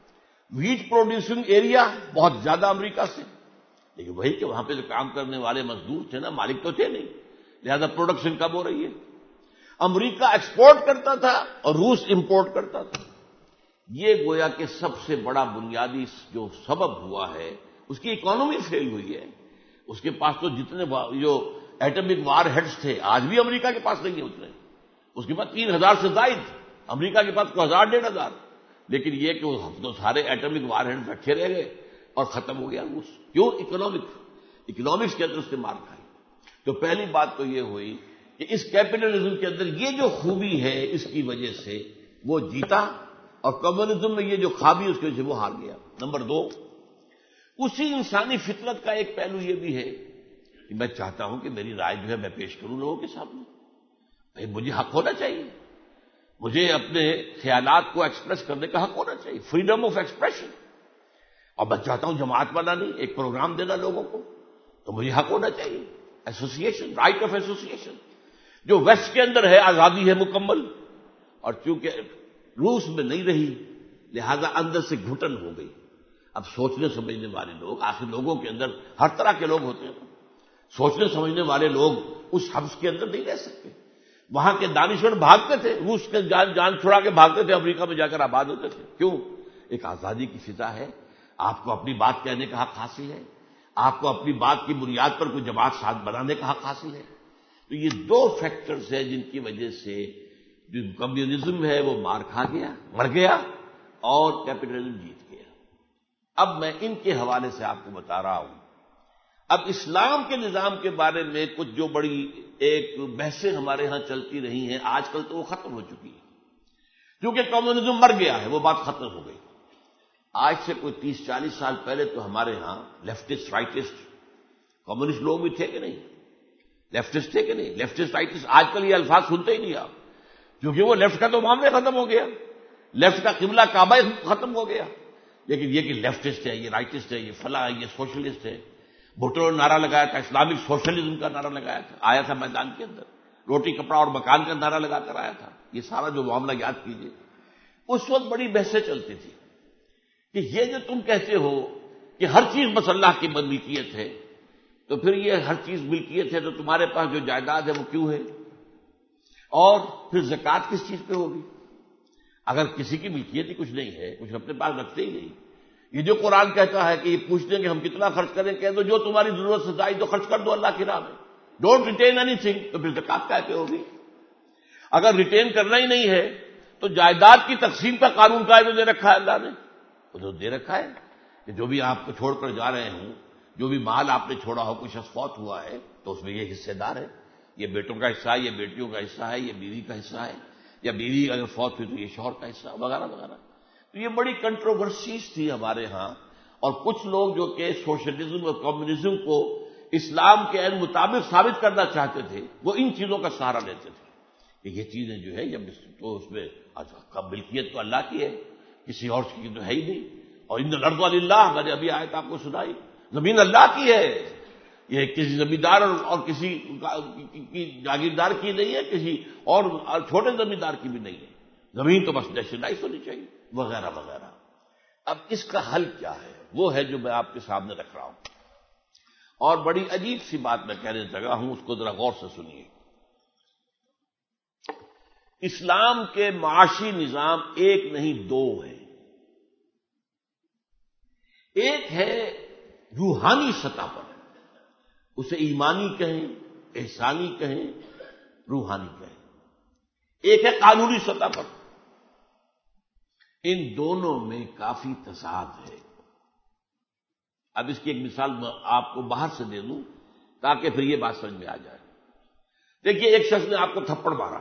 ویٹ پروڈیوسنگ ایریا بہت زیادہ امریکہ سے، لیکن وہی کہ وہاں پہ جو کام کرنے والے مزدور تھے نا، مالک تو تھے نہیں، لہذا پروڈکشن کم ہو رہی ہے۔ امریکہ ایکسپورٹ کرتا تھا اور روس امپورٹ کرتا تھا۔ یہ گویا کہ سب سے بڑا بنیادی جو سبب ہوا ہے، اس کی اکانومی فیل ہوئی ہے۔ اس کے پاس تو جتنے جو ایٹمک وار ہیڈز تھے، آج بھی امریکہ کے پاس نہیں ہے اتنے، اس کے پاس تین ہزار سے زائد، امریکہ کے پاس کو ہزار ڈیڑھ ہزار، لیکن یہ کہ وہ تو سارے ایٹمک وار ہیڈز رکھے رہ گئے اور ختم ہو گیا روس۔ کیوں؟ اکنامک اکنامکس کے اندر اس نے مار کھائی۔ تو پہلی بات تو یہ ہوئی کہ اس کیپٹلزم کے اندر یہ جو خوبی ہے، اس کی وجہ سے وہ جیتا، اور کمیونزم میں یہ جو خابی اس کی وجہ سے وہ ہار گیا۔ نمبر دو، اسی انسانی فطرت کا ایک پہلو یہ بھی ہے کہ میں چاہتا ہوں کہ میری رائے جو ہے میں پیش کروں لوگوں کے سامنے، بھائی مجھے حق ہونا چاہیے، مجھے اپنے خیالات کو ایکسپریس کرنے کا حق ہونا چاہیے، فریڈم آف ایکسپریشن، اور میں چاہتا ہوں جماعت بنانی، ایک پروگرام دینا لوگوں کو، تو مجھے حق ہونا چاہیے، ایسوسیشن، رائٹ آف ایسوسیشن، جو ویسٹ کے اندر ہے آزادی ہے مکمل، اور چونکہ روس میں نہیں رہی لہذا اندر سے گھٹن ہو گئی۔ اب سوچنے سمجھنے والے لوگ، آخر لوگوں کے اندر ہر طرح کے لوگ ہوتے ہیں، سوچنے سمجھنے والے لوگ اس حبس کے اندر نہیں رہ سکتے۔ وہاں کے دانشور بھاگتے تھے، روس کے جان جان چھڑا کے بھاگتے تھے، امریکہ میں جا کر آباد ہوتے تھے۔ کیوں؟ ایک آزادی کی فضا ہے، آپ کو اپنی بات کہنے کا حق حاصل ہے، آپ کو اپنی بات کی بنیاد پر کوئی جماعت ساتھ بنانے کا حق حاصل ہے۔ تو یہ دو فیکٹرز ہیں جن کی وجہ سے جو کمیونزم ہے وہ مار کھا گیا، مر گیا، اور کیپٹلزم جیت گیا۔ اب میں ان کے حوالے سے آپ کو بتا رہا ہوں۔ اب اسلام کے نظام کے بارے میں کچھ جو بڑی ایک بحثیں ہمارے ہاں چلتی رہی ہیں، آج کل تو وہ ختم ہو چکی ہے، کیونکہ کمیونزم مر گیا ہے، وہ بات ختم ہو گئی۔ آج سے کوئی تیس چالیس سال پہلے تو ہمارے ہاں لیفٹسٹ رائٹسٹ کمیونسٹ لوگ بھی تھے کہ نہیں، لیفٹسٹ تھے کہ نہیں، لیفٹسٹ رائٹسٹ، آج کل یہ الفاظ سنتے ہی نہیں آپ، کیونکہ وہ لیفٹ کا تو معاملہ ختم ہو گیا، لیفٹ کا قبلہ کعبہ ختم ہو گیا، لیکن یہ کہ لیفٹسٹ ہے، یہ رائٹسٹ ہے، یہ فلاں ہے، یہ سوشلسٹ ہے. بھٹو نے نعرہ لگایا تھا، اسلامک سوشلزم کا نعرہ لگایا تھا، آیا تھا میدان کے اندر، روٹی کپڑا اور مکان کا نعرہ لگا کر آیا تھا. یہ سارا جو معاملہ یاد کیجیے. اس وقت بڑی بحثیں چلتی تھی کہ یہ جو تم کہتے ہو کہ ہر چیز بس اللہ کی ملکیت ہے، تو پھر یہ ہر چیز ملکیت ہے تو تمہارے پاس جو جائیداد ہے وہ کیوں ہے؟ اور پھر زکوٰۃ کس چیز پہ ہوگی؟ اگر کسی کی ملکیت ہی کچھ نہیں ہے، کچھ اپنے پاس رکھتے ہی نہیں. یہ جو قرآن کہتا ہے کہ یہ پوچھتے ہیں کہ ہم کتنا خرچ کریں، کہہ دو جو تمہاری ضرورت سے زائد تو خرچ کر دو اللہ کی راہ میں. ڈونٹ ریٹین اینی تھنگ. تو پھر زکوٰۃ کیا پہ ہوگی؟ اگر ریٹین کرنا ہی نہیں ہے تو جائیداد کی تقسیم کا قانون کا جو دے رکھا ہے اللہ نے، وہ تو دے رکھا ہے کہ جو بھی آپ کو چھوڑ کر جا رہے ہوں، جو بھی مال آپ نے چھوڑا ہو، کوئی شخص فوت ہوا ہے تو اس میں یہ حصے دار ہے، یہ بیٹوں کا حصہ ہے، یہ بیٹیوں کا حصہ ہے، یہ بیوی کا حصہ ہے، یا بیوی اگر فوت ہوئی تو یہ شوہر کا حصہ وغیرہ وغیرہ. تو یہ بڑی کنٹروورسیز تھی ہمارے ہاں. اور کچھ لوگ جو کہ سوشلزم اور کمیونزم کو اسلام کے عین مطابق ثابت کرنا چاہتے تھے، وہ ان چیزوں کا سہارا لیتے تھے کہ یہ چیزیں جو ہے یہ تو اس میں ملکیت تو اللہ کی ہے، کسی اور کی تو ہے ہی نہیں. اور ان الارض للہ، میں نے ابھی آیت آپ کو سنائی، زمین اللہ کی ہے، یہ کسی زمیندار اور کسی کی جاگیردار کی نہیں ہے، کسی اور چھوٹے زمیندار کی بھی نہیں ہے. زمین تو بس نیشنلائز ہونی چاہیے وغیرہ وغیرہ. اب اس کا حل کیا ہے؟ وہ ہے جو میں آپ کے سامنے رکھ رہا ہوں. اور بڑی عجیب سی بات میں کہنے لگا ہوں، اس کو ذرا غور سے سنیے. اسلام کے معاشی نظام ایک نہیں دو ہیں. ایک ہے روحانی سطح پر، اسے ایمانی کہیں، احسانی کہیں، روحانی کہیں. ایک ہے قانونی سطح پر. ان دونوں میں کافی تضاد ہے. اب اس کی ایک مثال میں آپ کو باہر سے دے دوں تاکہ پھر یہ بات سمجھ میں آ جائے. دیکھیے، ایک شخص نے آپ کو تھپڑ مارا.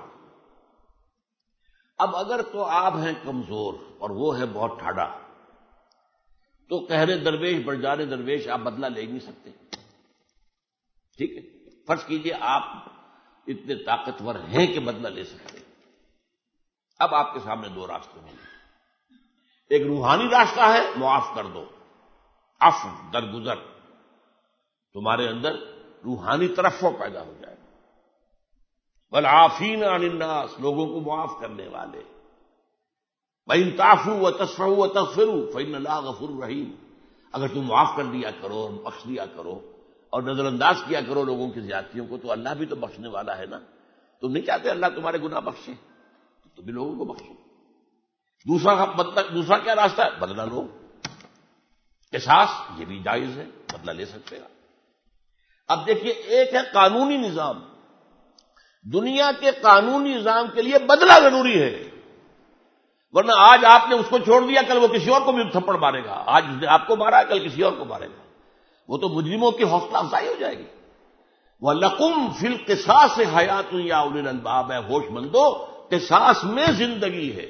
اب اگر تو آپ ہیں کمزور اور وہ ہے بہت ٹھاڈا، تو قہر درویش بڑھ جانے درویش آپ بدلہ لے نہیں سکتے. ٹھیک ہے، فرض کیجئے آپ اتنے طاقتور ہیں کہ بدلہ لے سکتے. اب آپ کے سامنے دو راستے ہوں گے. ایک روحانی راستہ ہے، معاف کر دو، عفو، درگزر. تمہارے اندر روحانی ترفع پیدا ہو جائے. والعافین عن الناس، لوگوں کو معاف کرنے والے. وَإِن تَعْفُوا وَتَصْفَحُوا وَتَغْفِرُوا فَإِنَّ اللَّهَ غَفُورٌ رَحِيمٌ. اگر تم معاف کر دیا کرو اور بخش دیا کرو اور نظر انداز کیا کرو لوگوں کی زیادتیوں کو، تو اللہ بھی تو بخشنے والا ہے نا. تم نہیں چاہتے اللہ تمہارے گناہ بخشے، تو تم بھی لوگوں کو بخشو. دوسرا دوسرا کیا راستہ ہے؟ بدلہ لو. قصاص، یہ بھی جائز ہے، بدلہ لے سکتے ہیں. اب دیکھیے، ایک ہے قانونی نظام. دنیا کے قانونی نظام کے لیے بدلہ ضروری ہے، ورنہ آج آپ نے اس کو چھوڑ دیا، کل وہ کسی اور کو بھی تھپڑ مارے گا. آج اس نے آپ کو مارا ہے، کل کسی اور کو مارے گا. وہ تو مجرموں کی حوصلہ افزائی ہو جائے گی. وَلَكُمْ فِي الْقِصَاصِ حَيَاتٌ يَا أُولِي الْأَلْبَابِ. ہے ہوش مندو، قصاص میں زندگی ہے.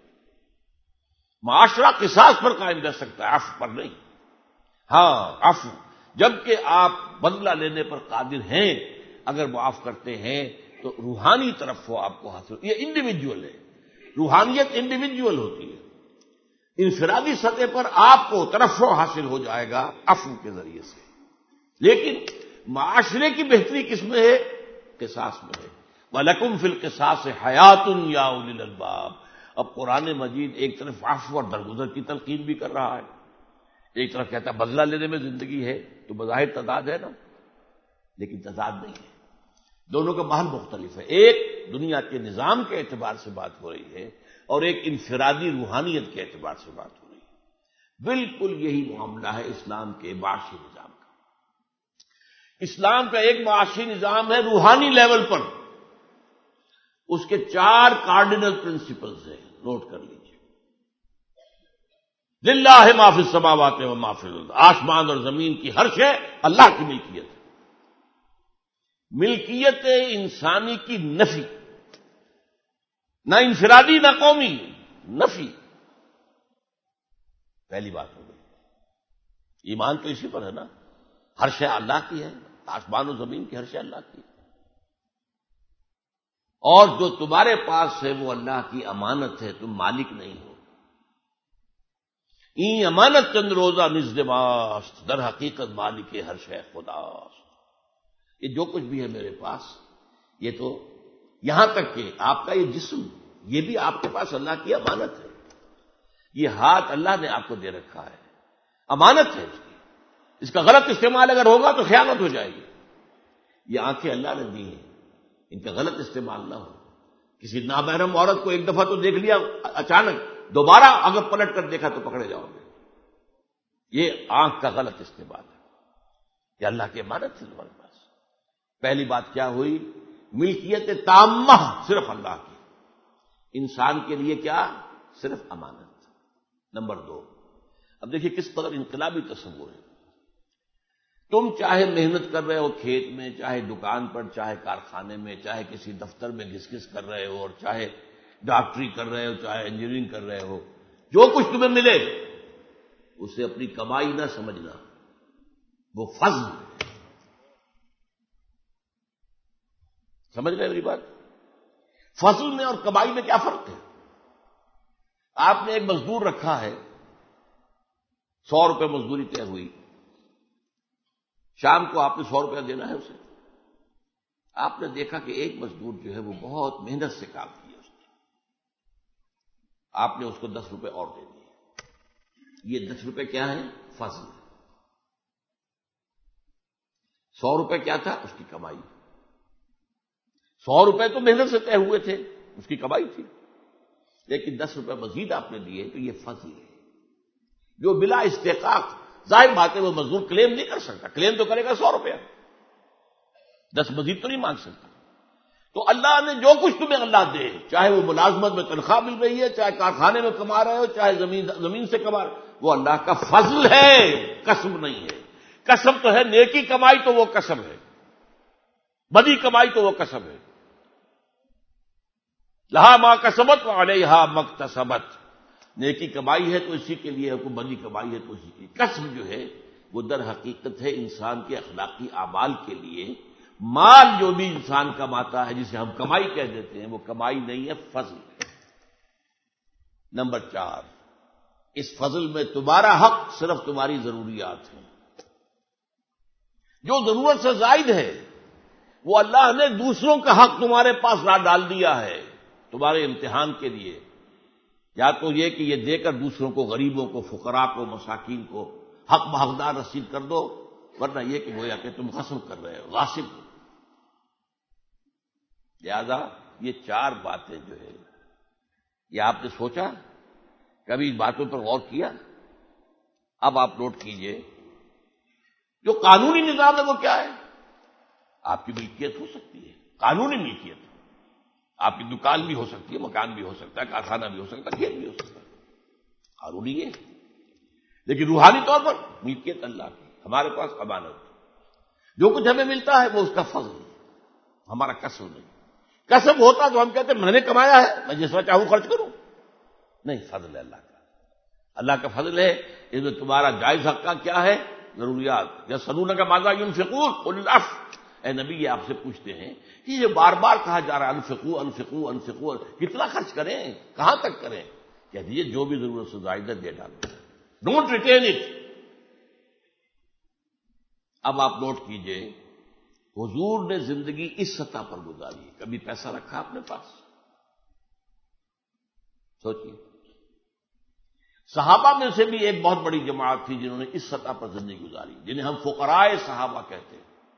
معاشرہ قصاص پر قائم رہ سکتا ہے، عفو پر نہیں. ہاں، عفو جبکہ آپ بدلہ لینے پر قادر ہیں، اگر معاف کرتے ہیں تو روحانی طرف وہ آپ کو حاصل. یہ انڈیویجول ہے، روحانیت انڈیویجول ہوتی ہے. انفرادی سطح پر آپ کو ترفع حاصل ہو جائے گا عفو کے ذریعے سے. لیکن معاشرے کی بہتری کس میں ہے؟ قصاص میں ہے. وَلَكُمْ فِي الْقِصَاصِ حَيَاتٌ يَا أُولِي الْأَلْبَابِ. اب قرآن مجید ایک طرف عفو اور درگزر کی تلقین بھی کر رہا ہے، ایک طرف کہتا ہے بدلہ لینے میں زندگی ہے. تو بظاہر تضاد ہے نا، لیکن تضاد نہیں ہے. دونوں کا محل مختلف ہے. ایک دنیا کے نظام کے اعتبار سے بات ہو رہی ہے اور ایک انفرادی روحانیت کے اعتبار سے بات ہو رہی ہے. بالکل یہی معاملہ ہے اسلام کے معاشی نظام کا. اسلام کا ایک معاشی نظام ہے روحانی لیول پر. اس کے چار کارڈینل پرنسپلز ہیں، نوٹ کر لیجیے. للہ ما فی السماوات و ما فی الارض. آسمان اور زمین کی ہر شے اللہ کی ملکیت ہے. ملکیت انسانی کی نفی، نہ انفرادی نہ قومی، نفی. پہلی بات ہو گئی. ایمان تو اسی پر ہے نا، ہر شے اللہ کی ہے، آسمان و زمین کی ہر شے اللہ کی ہے. اور جو تمہارے پاس ہے وہ اللہ کی امانت ہے، تم مالک نہیں ہو. این امانت چند روزہ نزد ماست، در حقیقت مالک ہر شے خداست. یہ جو کچھ بھی ہے میرے پاس، یہ تو یہاں تک کہ آپ کا یہ جسم، یہ بھی آپ کے پاس اللہ کی امانت ہے. یہ ہاتھ اللہ نے آپ کو دے رکھا ہے، امانت ہے اس کی. اس کا غلط استعمال اگر ہوگا تو خیانت ہو جائے گی. یہ آنکھیں اللہ نے دی ہیں، ان کا غلط استعمال نہ ہو. کسی نامحرم عورت کو ایک دفعہ تو دیکھ لیا اچانک، دوبارہ اگر پلٹ کر دیکھا تو پکڑے جاؤ گے. یہ آنکھ کا غلط استعمال ہے. یہ اللہ کی امانت ہے تمہارے پاس. پہلی بات کیا ہوئی؟ ملکیت تامہ صرف اللہ کی. انسان کے لیے کیا؟ صرف امانت. نمبر دو، اب دیکھیے کس قدر انقلابی تصور ہے. تم چاہے محنت کر رہے ہو کھیت میں، چاہے دکان پر، چاہے کارخانے میں، چاہے کسی دفتر میں گھس گھس کر رہے ہو، اور چاہے ڈاکٹری کر رہے ہو، چاہے انجینئرنگ کر رہے ہو، جو کچھ تمہیں ملے اسے اپنی کمائی نہ سمجھنا، وہ فضل ہے. سمجھ رہے میری بات؟ فضل میں اور کمائی میں کیا فرق ہے؟ آپ نے ایک مزدور رکھا ہے، سو روپے مزدوری طے ہوئی، شام کو آپ نے سو روپیہ دینا ہے اسے. آپ نے دیکھا کہ ایک مزدور جو ہے وہ بہت محنت سے کام کیا اس نے، آپ نے اس کو دس روپے اور دے دیے. یہ دس روپے کیا ہے؟ فضل. سو روپے کیا تھا؟ اس کی کمائی. سو روپے تو محنت سے طے ہوئے تھے، اس کی کمائی تھی. لیکن دس روپے مزید آپ نے دیے تو یہ فضل ہے جو بلا استحقاق. ظاہر بات ہے وہ مزدور کلیم نہیں کر سکتا، کلیم تو کرے گا سو روپیہ، دس مزید تو نہیں مانگ سکتا. تو اللہ نے جو کچھ تمہیں اللہ دے، چاہے وہ ملازمت میں تنخواہ مل رہی ہے، چاہے کارخانے میں کما رہے ہو، چاہے زمین زمین سے کما رہے ہو، وہ اللہ کا فضل ہے، قسم نہیں ہے. قسم تو ہے نیکی کمائی تو وہ قسم ہے، بدی کمائی تو وہ قسم ہے. لہا ما کسبت وعلیہا مکتسبت. نیکی کمائی ہے تو اسی کے لیے، کوئی بدی کمائی ہے تو اسی کی. قسم جو ہے وہ در حقیقت ہے انسان کے اخلاقی اعمال کے لیے. مال جو بھی انسان کماتا ہے جسے ہم کمائی کہہ دیتے ہیں، وہ کمائی نہیں ہے، فضل ہے. نمبر چار، اس فضل میں تمہارا حق صرف تمہاری ضروریات ہیں. جو ضرورت سے زائد ہے وہ اللہ نے دوسروں کا حق تمہارے پاس لا ڈال دیا ہے تمہارے امتحان کے لیے. یا تو یہ کہ یہ دے کر دوسروں کو، غریبوں کو، فقراء کو، مساکین کو حق بحقدار رسید کر دو، ورنہ یہ کہ گویا کہ تم غصب کر رہے ہو، غاصب. لہذا یہ چار باتیں جو ہے، یہ آپ نے سوچا کبھی ان باتوں پر غور کیا؟ اب آپ نوٹ کیجئے جو قانونی نظام ہے وہ کیا ہے؟ آپ کی ملکیت ہو سکتی ہے، قانونی ملکیت. آپ کی دکان بھی ہو سکتی ہے، مکان بھی ہو سکتا ہے، کارخانہ بھی ہو سکتا ہے، کھیت بھی ہو سکتا ہے، قانونی ہے. لیکن روحانی طور پر ملکیت اللہ کی، ہمارے پاس امانت. جو کچھ ہمیں ملتا ہے وہ اس کا فضل ہے، ہمارا کسب نہیں. کسب ہوتا تو ہم کہتے ہیں میں نے کمایا ہے، میں جس طرح چاہوں خرچ کروں. نہیں، فضل ہے اللہ کا. اللہ کا فضل ہے. اس میں تمہارا جائز حق کا کیا ہے؟ ضروریات. یا سنون کا ماذا ينفقون قل العفو. اے نبی یہ آپ سے پوچھتے ہیں کہ یہ بار بار کہا جا رہا ہے انفقوا انفقوا انفقوا، کتنا خرچ کریں، کہاں تک کریں؟ کہہ دیجیے جو بھی ضرورت سے زائدہ دے ڈالو، ڈونٹ ریٹین اٹ. اب آپ نوٹ کیجئے حضور نے زندگی اس سطح پر گزاری. کبھی پیسہ رکھا اپنے پاس؟ سوچئے. صحابہ میں سے بھی ایک بہت بڑی جماعت تھی جنہوں نے اس سطح پر زندگی گزاری، جنہیں ہم فقراء صحابہ کہتے ہیں.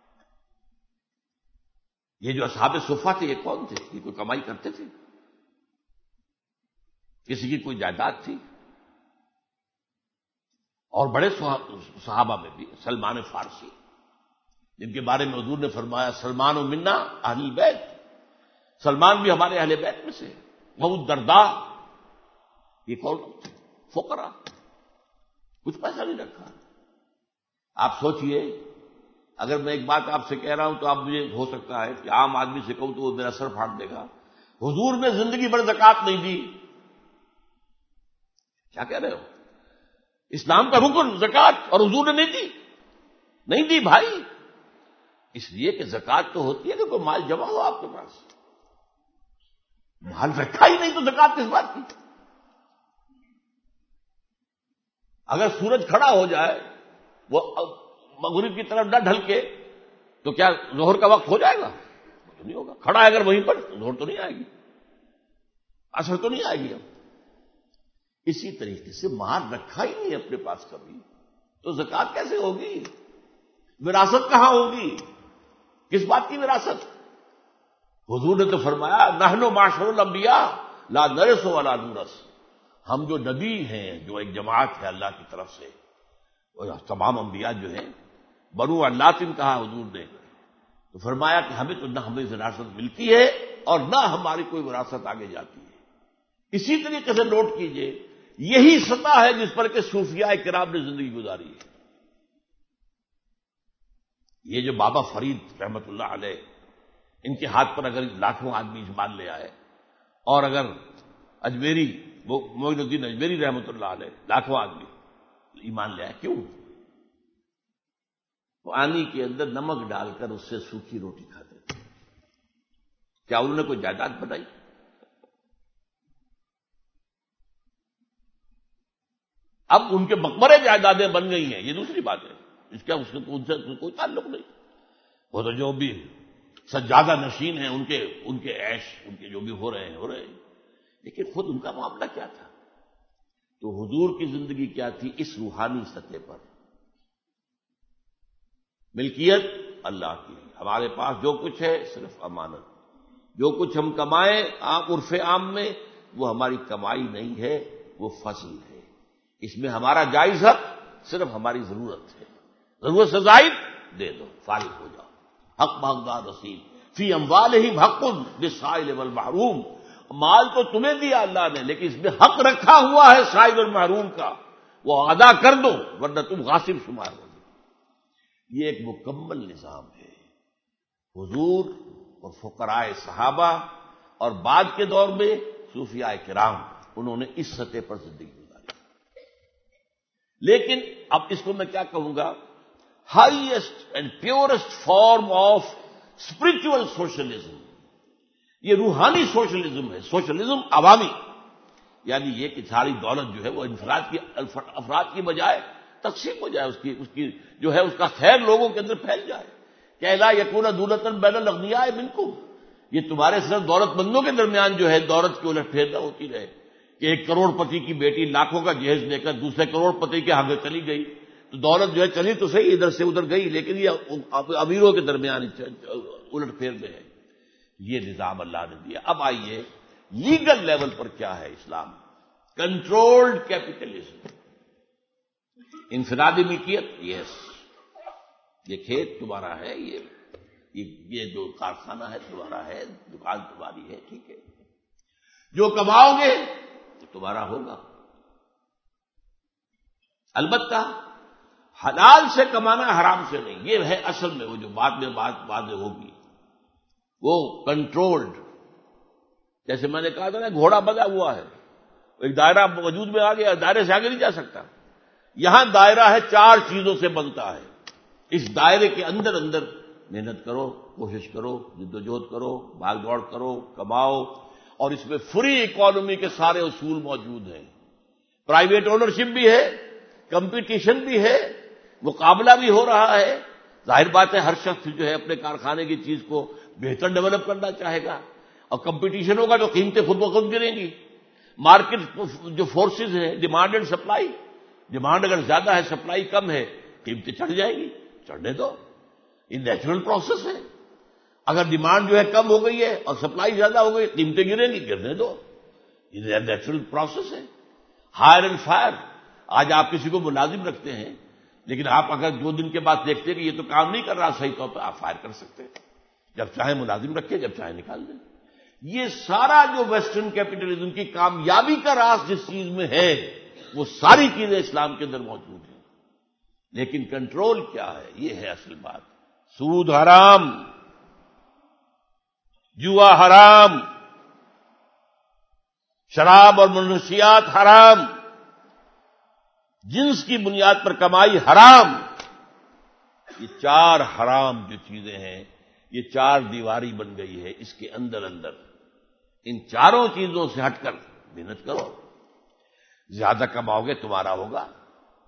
یہ جو اصحاب صفہ تھے یہ کون تھے؟ یہ کوئی کمائی کرتے تھے؟ کسی کی کوئی جائیداد تھی؟ اور بڑے صحابہ میں بھی سلمان فارسی، جن کے بارے میں حضور نے فرمایا سلمان و منا اہل البیت، سلمان بھی ہمارے اہل بیت میں سے. ابو الدرداء، یہ کون تھے؟ فقراء، کچھ پیسہ نہیں رکھا. آپ سوچئے اگر میں ایک بات آپ سے کہہ رہا ہوں تو آپ مجھے ہو سکتا ہے کہ عام آدمی سے کہوں تو وہ میرا سر پھاڑ دے گا. حضور نے زندگی بھر زکات نہیں دی. کیا کہہ رہے ہو؟ اسلام کا رکن زکات، اور حضور نے نہیں دی. نہیں دی بھائی، اس لیے کہ زکات تو ہوتی ہے کہ کوئی مال جمع ہو آپ کے پاس. مال رکھا ہی نہیں تو زکات کس بات کی؟ اگر سورج کھڑا ہو جائے وہ مغرب کی طرف نہ ڈھل کے تو کیا ظہر کا وقت ہو جائے گا؟ تو نہیں ہوگا. کھڑا ہے اگر وہیں پر ظہر تو نہیں آئے گی، اثر تو نہیں آئے گی. اب اسی طریقے سے مال رکھا ہی نہیں اپنے پاس کبھی تو زکوٰۃ کیسے ہوگی؟ وراثت کہاں ہوگی؟ کس بات کی وراثت؟ حضور نے تو فرمایا نحن معاشر الانبیاء لا نرث ولا نورث. ہم جو نبی ہیں، جو ایک جماعت ہے اللہ کی طرف سے، اور تمام انبیاء جو ہیں بنو علاتن کہا حضور نے، تو فرمایا کہ ہمیں تو نہ ہمیں وراثت ملتی ہے اور نہ ہماری کوئی وراثت آگے جاتی ہے. اسی طریقے سے نوٹ کیجئے یہی سطح ہے جس پر کہ صوفیاء کرام نے زندگی گزاری ہے. یہ جو بابا فرید رحمت اللہ علیہ، ان کے ہاتھ پر اگر لاکھوں آدمی ایمان لے آئے، اور اگر اجمیری معین الدین اجمیری رحمت اللہ علیہ لاکھوں آدمی ایمان لے آئے، کیوں؟ پانی کے اندر نمک ڈال کر اس سے سوکھی روٹی کھاتے تھے. کیا انہوں نے کوئی جائیداد بنائی؟ اب ان کے مقبرے جائیدادیں بن گئی ہیں، یہ دوسری بات ہے، اس کا اس ان سے کوئی تعلق نہیں. وہ تو جو بھی سجادہ نشین ہیں ان کے ان کے عیش ان کے جو بھی ہو رہے ہیں ہو رہے ہیں، لیکن خود ان کا معاملہ کیا تھا؟ تو حضور کی زندگی کیا تھی اس روحانی سطح پر؟ ملکیت اللہ کی، ہمارے پاس جو کچھ ہے صرف امانت. جو کچھ ہم کمائیں عام عرف عام میں وہ ہماری کمائی نہیں ہے، وہ فضل ہے. اس میں ہمارا جائز حق صرف ہماری ضرورت ہے. ضرورت سے زائد دے دو، فارغ ہو جاؤ. حق بحقدار رسید فی اموالہم حق للسائل والمحروم. مال تو تمہیں دیا اللہ نے، لیکن اس میں حق رکھا ہوا ہے سائل اور محروم کا، وہ ادا کر دو ورنہ تم غاصب شمار ہو. یہ ایک مکمل نظام ہے. حضور اور فقراء صحابہ اور بعد کے دور میں صوفیاء کرام، انہوں نے اس سطح پر زندگی گزاری. لیکن اب اس کو میں کیا کہوں گا، highest and purest form of spiritual socialism. یہ روحانی سوشلزم ہے. سوشلزم عوامی، یعنی یہ کہ ساری دولت جو ہے وہ انفراد کی افراد کی بجائے تقسیم ہو جائے، اس کی اس کی جو ہے اس کا خیر لوگوں کے اندر پھیل جائے. کہ لا یکون دولۃ بین الاغنیاء منکم، یہ تمہارے صرف دولت مندوں کے درمیان جو ہے دولت کی الٹ پھیر نہ ہوتی رہے کہ ایک کروڑ پتی کی بیٹی لاکھوں کا جہیز لے کر دوسرے کروڑ پتی کے ہاں چلی گئی تو دولت جو ہے چلی تو صحیح ادھر سے ادھر گئی، لیکن یہ امیروں کے درمیان الٹ پھیر میں ہے. یہ نظام اللہ نے دیا. اب آئیے لیگل لیول پر کیا ہے اسلام؟ Controlled capitalism. انفرادی ملکیت، یس، یہ کھیت تمہارا ہے، یہ یہ جو کارخانہ ہے تمہارا ہے، دکان تمہاری ہے، ٹھیک ہے. جو کماؤ گے تو تمہارا ہوگا. البتہ حلال سے کمانا حرام سے نہیں. یہ ہے اصل میں وہ جو بعد میں بات واضح ہوگی، وہ کنٹرولڈ. جیسے میں نے کہا تھا نا گھوڑا بندھا ہوا ہے، ایک دائرہ وجود میں آ گیا، دائرے سے آگے نہیں جا سکتا. یہاں دائرہ ہے چار چیزوں سے بنتا ہے. اس دائرے کے اندر اندر محنت کرو، کوشش کرو، جد و جہد کرو، بھاگ دوڑ کرو، کماؤ. اور اس میں فری اکانومی کے سارے اصول موجود ہیں. پرائیویٹ اونرشپ بھی ہے، کمپٹیشن بھی ہے، مقابلہ بھی ہو رہا ہے. ظاہر بات ہے ہر شخص جو ہے اپنے کارخانے کی چیز کو بہتر ڈیولپ کرنا چاہے گا، اور کمپٹیشن ہوگا تو قیمتیں خود بخود گریں گی. مارکیٹ جو فورسز ہیں، ڈیمانڈ اینڈ سپلائی، ڈیمانڈ اگر زیادہ ہے سپلائی کم ہے قیمتیں چڑھ جائیں گی. چڑھنے دو، یہ نیچرل پروسیس ہے. اگر ڈیمانڈ جو ہے کم ہو گئی ہے اور سپلائی زیادہ ہو گئی قیمتیں گریں گی، گرنے دو، یہ نیچرل پروسیس ہے. Hire and fire. آج آپ کسی کو ملازم رکھتے ہیں، لیکن آپ اگر دو دن کے بعد دیکھتے ہیں کہ یہ تو کام نہیں کر رہا صحیح طور پہ، آپ فائر کر سکتے ہیں. جب چاہے ملازم رکھیں، جب چاہے نکال دیں. یہ سارا جو ویسٹرن کیپٹلزم کی کامیابی کا راز جس چیز میں ہے وہ ساری چیزیں اسلام کے اندر موجود ہیں. لیکن کنٹرول کیا ہے، یہ ہے اصل بات. سود حرام، جوا حرام، شراب اور منشیات حرام، جنس کی بنیاد پر کمائی حرام. یہ چار حرام جو چیزیں ہیں، یہ چار دیواری بن گئی ہے اس کے اندر اندر. ان چاروں چیزوں سے ہٹ کر محنت کرو. زیادہ کماؤ گے تمہارا ہوگا،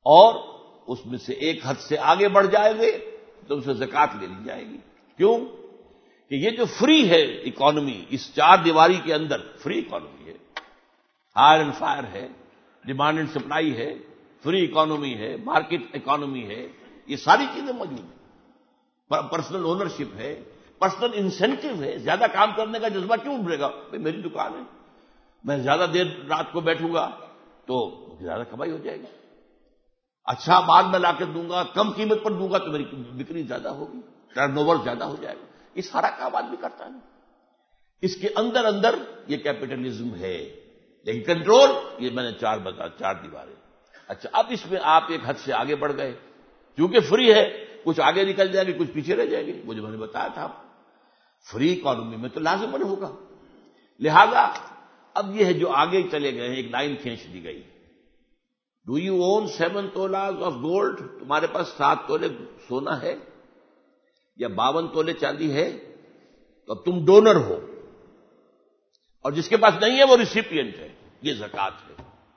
اور اس میں سے ایک حد سے آگے بڑھ جائیں گے تو اسے زکوٰۃ لے لی جائے گی. کیوں کہ یہ جو فری ہے اکانومی، اس چار دیواری کے اندر فری اکانومی ہے، ہائر اینڈ فائر ہے، ڈیمانڈ اینڈ سپلائی ہے، فری اکانومی ہے، مارکیٹ اکانومی ہے، یہ ساری چیزیں موجود ہیں. پرسنل اونرشپ ہے، پرسنل انسینٹو ہے. زیادہ کام کرنے کا جذبہ کیوں ابھرے گا؟ بھائی میری دکان ہے، میں زیادہ دیر رات کو بیٹھوں گا تو زیادہ کمائی ہو جائے گی. اچھا مال میں لا کے دوں گا، کم قیمت پر دوں گا تو میری بکری زیادہ ہوگی، ٹرن اوور زیادہ ہو جائے گا. یہ سارا کام آدمی کرتا ہے. اس کے اندر اندر یہ کیپٹلزم ہے، لیکن کنٹرول یہ میں نے چار بتا چار دیواریں. اچھا اب اس میں آپ ایک حد سے آگے بڑھ گئے، کیونکہ فری ہے، کچھ آگے نکل جائے گی، کچھ پیچھے رہ جائے گی. وہ جو میں نے بتایا تھا فری اکانومی میں تو لازماً ہوگا. لہذا اب یہ ہے جو آگے چلے گئے ہیں، ایک لائن کھینچ دی گئی. Do you own seven tolas of gold? تمہارے پاس سات تولے سونا ہے یا باون تولے چاندی ہے تو اب تم ڈونر ہو، اور جس کے پاس نہیں ہے وہ ریسیپینٹ ہے. یہ زکوٰۃ ہے.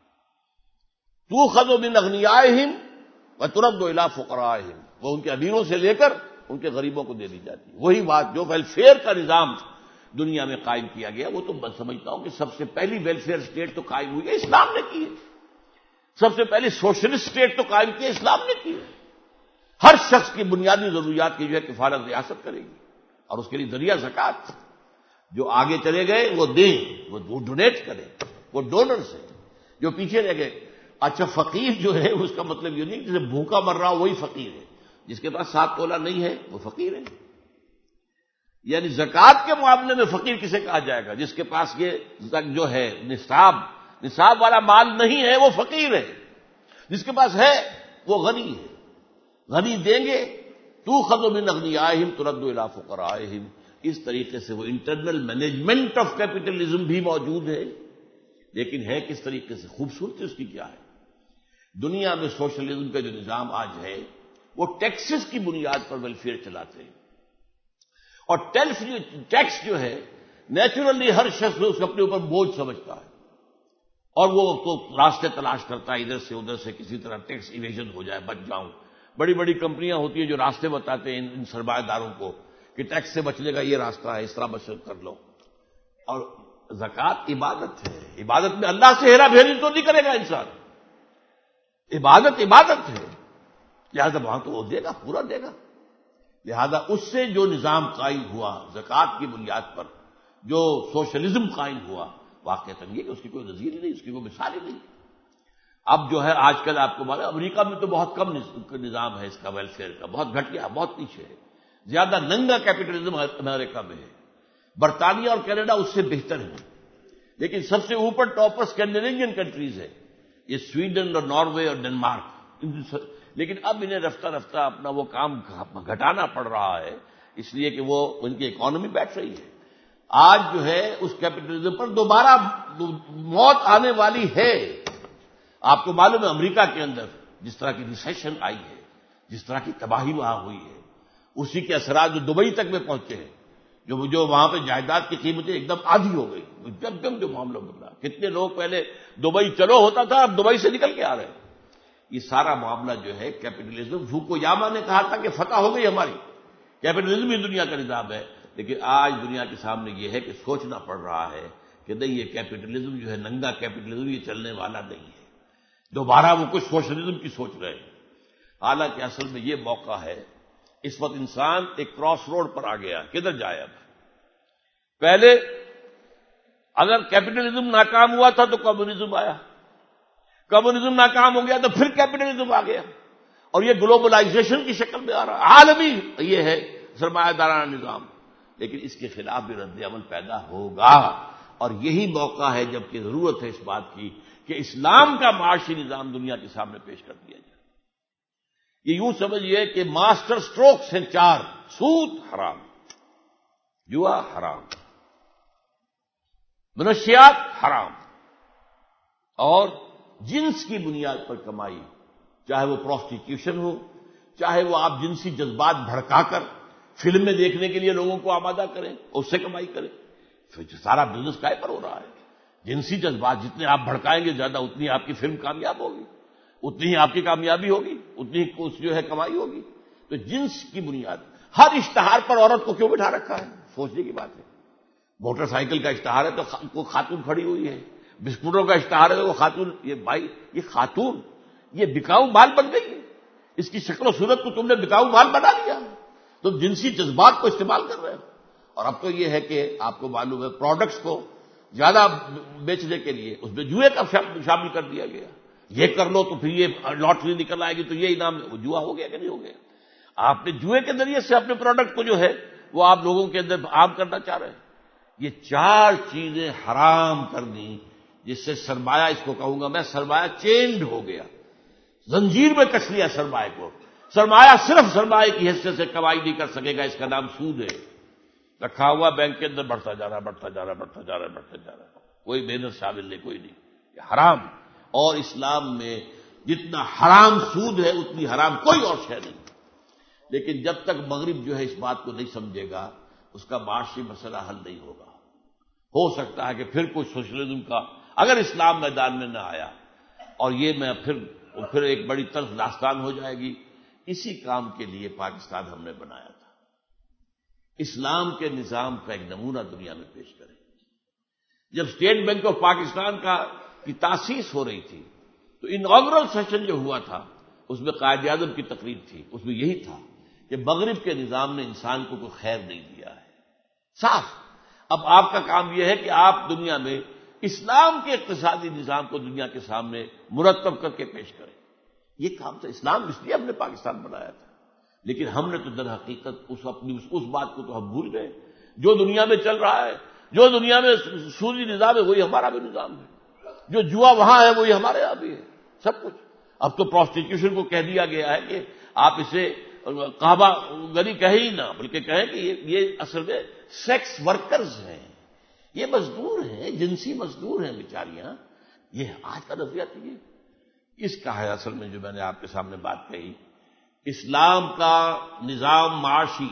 تؤخذ من اغنیائہم وترد الی فقرائہم، وہ ان کے امیروں سے لے کر ان کے غریبوں کو دے دی جاتی ہے. وہی بات جو ویلفیئر کا نظام دنیا میں قائم کیا گیا، وہ تو میں سمجھتا ہوں کہ سب سے پہلی ویلفیئر اسٹیٹ تو قائم ہوئی ہے اسلام نے کی ہے. سب سے پہلی سوشلسٹ اسٹیٹ تو قائم کی ہے اسلام نے کی ہے. ہر شخص کی بنیادی ضروریات کی جو ہے کفالت ریاست کرے گی، اور اس کے لیے ذریعہ زکوٰۃ. جو آگے چلے گئے وہ دیں، وہ ڈونیٹ کریں، وہ ڈونرز ہیں. جو پیچھے رہ گئے، اچھا فقیر جو ہے اس کا مطلب یہ نہیں کہ جسے بھوکا مر رہا وہی فقیر ہے. جس کے پاس سات تولہ نہیں ہے وہ فقیر ہے. یعنی زکوٰۃ کے معاملے میں فقیر کسے کہا جائے گا؟ جس کے پاس یہ جو ہے نصاب نصاب والا مال نہیں ہے وہ فقیر ہے. جس کے پاس ہے وہ غنی ہے. غنی دیں گے تؤخذ من اغنیائہم ترد الی فقرائہم. اس طریقے سے وہ انٹرنل مینجمنٹ آف کیپٹلزم بھی موجود ہے. لیکن ہے کس طریقے سے؟ خوبصورتی اس کی کیا ہے؟ دنیا میں سوشلزم کا جو نظام آج ہے وہ ٹیکسز کی بنیاد پر ویلفیئر چلاتے ہیں. اور ٹیکس جو ہے نیچرلی ہر شخص اس کو اپنے اوپر بوجھ سمجھتا ہے، اور وہ تو راستے تلاش کرتا ہے ادھر سے ادھر سے کسی طرح ٹیکس ایویژن ہو جائے، بچ جاؤں. بڑی بڑی کمپنیاں ہوتی ہیں جو راستے بتاتے ہیں ان سرمایہ داروں کو کہ ٹیکس سے بچنے کا یہ راستہ ہے، اس طرح بچت کر لو. اور زکوٰۃ عبادت ہے. عبادت میں اللہ سے ہیرا پھیری تو نہیں کرے گا انسان. عبادت عبادت ہے، لہذا وہاں تو وہ دے گا، پورا دے گا. لہذا اس سے جو نظام قائم ہوا زکوٰۃ کی بنیاد پر، جو سوشلزم قائم ہوا، واقعتاً یہ کہ اس کی کوئی نظیر ہی نہیں، اس کی کوئی مثال ہی نہیں. اب جو ہے آج کل آپ کو معلوم امریکہ میں تو بہت کم نظام ہے اس کا ویلفیئر کا، بہت گھٹ گیا، بہت پیچھے ہے. زیادہ ننگا کیپٹلزم امریکہ میں ہے. برطانیہ اور کینیڈا اس سے بہتر ہے. لیکن سب سے اوپر ٹاپ پر اسکینڈینیوین کنٹریز ہے، یہ سویڈن اور ناروے اور ڈنمارک. لیکن اب انہیں رفتہ رفتہ اپنا وہ کام گھٹانا پڑ رہا ہے، اس لیے کہ وہ ان کی اکانومی بیٹھ رہی ہے. آج جو ہے اس کیپٹلزم پر دوبارہ موت آنے والی ہے. آپ کو معلوم ہے امریکہ کے اندر جس طرح کی ریسیشن آئی ہے، جس طرح کی تباہی وہاں ہوئی ہے، اسی کے اثرات جو دبئی تک میں پہنچے ہیں، جو جو وہاں پہ جائیداد کی قیمتیں ایک دم آدھی ہو گئی. جب جب جو معاملہ بدلا، کتنے لوگ پہلے دبئی چلو ہوتا تھا، اب دبئی سے نکل کے آ رہے ہیں. یہ سارا معاملہ جو ہے کیپٹلزم، فوکویاما نے کہا تھا کہ فتح ہو گئی ہماری، کیپٹلزم ہی دنیا کا نظام ہے. لیکن آج دنیا کے سامنے یہ ہے کہ سوچنا پڑ رہا ہے کہ نہیں، یہ کیپٹلزم جو ہے ننگا کیپٹلزم یہ چلنے والا نہیں ہے. دوبارہ وہ کچھ سوشلزم کی سوچ رہے ہیں. حالانکہ اصل میں یہ موقع ہے، اس وقت انسان ایک کراس روڈ پر آ گیا. کدھر جائے اب؟ پہلے اگر کیپٹلزم ناکام ہوا تھا تو کمیونزم آیا، کمیونزم ناکام ہو گیا تو پھر کیپٹلزم آ گیا، اور یہ گلوبلائزیشن کی شکل میں آ رہا ہے. عالمی یہ ہے سرمایہ دارانہ نظام. لیکن اس کے خلاف بھی رد عمل پیدا ہوگا، اور یہی موقع ہے جب کہ ضرورت ہے اس بات کی کہ اسلام کا معاشی نظام دنیا کے سامنے پیش کر دیا جائے. یہ یوں سمجھیے کہ ماسٹر سٹروکس ہیں چار: سود حرام، جوا حرام، منشیات حرام، اور جنس کی بنیاد پر کمائی، چاہے وہ پروسٹیٹیوشن ہو، چاہے وہ آپ جنسی جذبات بھڑکا کر فلمیں دیکھنے کے لیے لوگوں کو آمادہ کریں، اس سے کمائی کریں. پھر سارا بزنس کائے پر ہو رہا ہے؟ جنسی جذبات جتنے آپ بھڑکائیں گے زیادہ اتنی آپ کی فلم کامیاب ہوگی. اتنی ہی آپ کی کامیابی ہوگی، اتنی ہی اس جو ہے کمائی ہوگی۔ تو جنس کی بنیاد ہر اشتہار پر عورت کو کیوں بٹھا رکھا ہے؟ سوچنے کی بات ہے۔ موٹر سائیکل کا اشتہار ہے تو کوئی خاتون کھڑی ہوئی ہے، بسکٹوں کا اشتہار ہے تو وہ خاتون، یہ بھائی یہ خاتون یہ بکاؤ مال بن گئی ہے، اس کی شکل و صورت کو تم نے بکاؤ مال بنا لیا، تم جنسی جذبات کو استعمال کر رہے ہو۔ اور اب تو یہ ہے کہ آپ کو معلوم ہے پروڈکٹس کو زیادہ بیچنے کے لیے اس میں جوئے کا شامل کر دیا گیا، یہ کر لو تو پھر یہ لاٹری نکل آئے گی تو یہ انعام، وہ جوا ہو گیا کہ نہیں ہو گیا؟ آپ نے جوئے کے ذریعے سے اپنے پروڈکٹ کو جو ہے وہ آپ لوگوں کے اندر عام کرنا چاہ رہے ہیں۔ یہ چار چیزیں حرام کر دیں جس سے سرمایہ، اس کو کہوں گا میں سرمایہ چینڈ ہو گیا، زنجیر میں کس لیا سرمایہ کو۔ سرمایہ صرف سرمایہ کی حیثیت سے کمائی نہیں کر سکے گا، اس کا نام سود ہے، رکھا ہوا بینک کے اندر بڑھتا جا رہا بڑھتا جا رہا بڑھتا جا رہا بڑھتا جا رہا کوئی محنت شامل نہیں، کوئی نہیں، یہ حرام۔ اور اسلام میں جتنا حرام سود ہے اتنی حرام کوئی اور شے نہیں۔ لیکن جب تک مغرب جو ہے اس بات کو نہیں سمجھے گا اس کا معاشی مسئلہ حل نہیں ہوگا۔ ہو سکتا ہے کہ پھر کوئی سوشلزم کا اگر اسلام میدان میں نہ آیا، اور یہ میں پھر پھر ایک بڑی تلخ داستان ہو جائے گی۔ اسی کام کے لیے پاکستان ہم نے بنایا تھا، اسلام کے نظام کا ایک نمونہ دنیا میں پیش کریں۔ جب اسٹیٹ بینک آف پاکستان کا کی تاسیس ہو رہی تھی تو اناگرل سیشن جو ہوا تھا اس میں قائد اعظم کی تقریر تھی، اس میں یہی تھا کہ مغرب کے نظام نے انسان کو کوئی خیر نہیں دیا ہے، صاف۔ اب آپ کا کام یہ ہے کہ آپ دنیا میں اسلام کے اقتصادی نظام کو دنیا کے سامنے مرتب کر کے پیش کریں۔ یہ کام تھا، اسلام اس لیے ہم نے پاکستان بنایا تھا۔ لیکن ہم نے تو در حقیقت اس اپنی اس بات کو تو ہم بھول گئے، جو دنیا میں چل رہا ہے، جو دنیا میں سودی نظام ہے وہی ہمارا بھی نظام ہے، جو جوا وہاں ہے وہی ہمارے یہاں بھی ہے، سب کچھ۔ اب تو پروسٹیٹیوشن کو کہہ دیا گیا ہے کہ آپ اسے کعبہ گری کہیں ہی نہ، بلکہ کہیں کہ یہ, یہ اصل میں سیکس ورکرز ہیں، یہ مزدور ہیں، جنسی مزدور ہیں بیچاریاں۔ یہ آج کا نظریہ تھی، اس کا ہے اصل میں جو میں نے آپ کے سامنے بات کہی۔ اسلام کا نظام معاشی،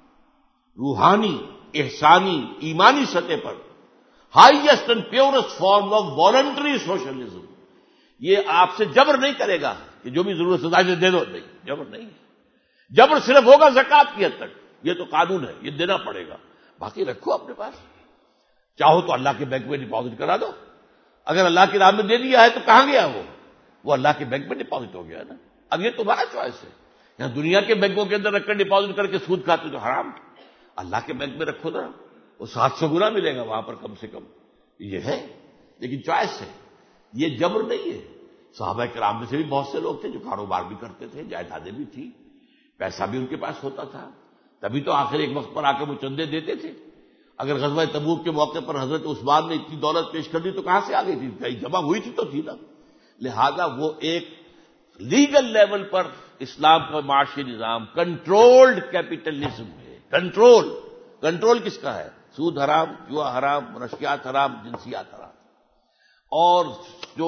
روحانی، احسانی، ایمانی سطح پر highest and purest form of voluntary socialism, یہ آپ سے جبر نہیں کرے گا کہ جو بھی ضرورت ہے دے دو، نہیں، جبر نہیں۔ جبر صرف ہوگا زکوٰۃ کی حد تک، یہ تو قانون ہے، یہ دینا پڑے گا، باقی رکھو اپنے پاس، چاہو تو اللہ کے بینک میں ڈپازٹ کرا دو، اگر اللہ کی راہ میں دے دیا ہے تو کہاں گیا وہ وہ اللہ کے بینک میں ڈپازٹ ہو گیا ہے نا۔ اب یہ تمہارا چوائس ہے، یہاں دنیا کے بینکوں کے اندر رکھ کر ڈپازٹ کر کے سود کھاتے تو حرام، اللہ کے بینک میں رکھو نا، وہ سات سو گنا ملے گا وہاں پر کم سے کم، یہ ہے، لیکن چوائس ہے، یہ جبر نہیں ہے۔ صحابہ کرام میں سے بھی بہت سے لوگ تھے جو کاروبار بھی کرتے تھے، جائیدادیں بھی تھیں، پیسہ بھی ان کے پاس ہوتا تھا، تبھی تو آخر ایک وقت پر آ کے وہ چندے دیتے تھے۔ اگر غزوہ تبوک کے موقع پر حضرت عثمان نے اتنی دولت پیش کر دی تو کہاں سے آ گئی تھی؟ کہیں جمع ہوئی تھی تو تھی نا۔ لہذا وہ ایک لیگل لیول پر اسلام کا معاشی نظام کنٹرولڈ کیپٹلزم ہے۔ کنٹرول کنٹرول کس کا ہے؟ سود حرام، جوا حرام، منشیات حرام، جنسیات حرام۔ اور جو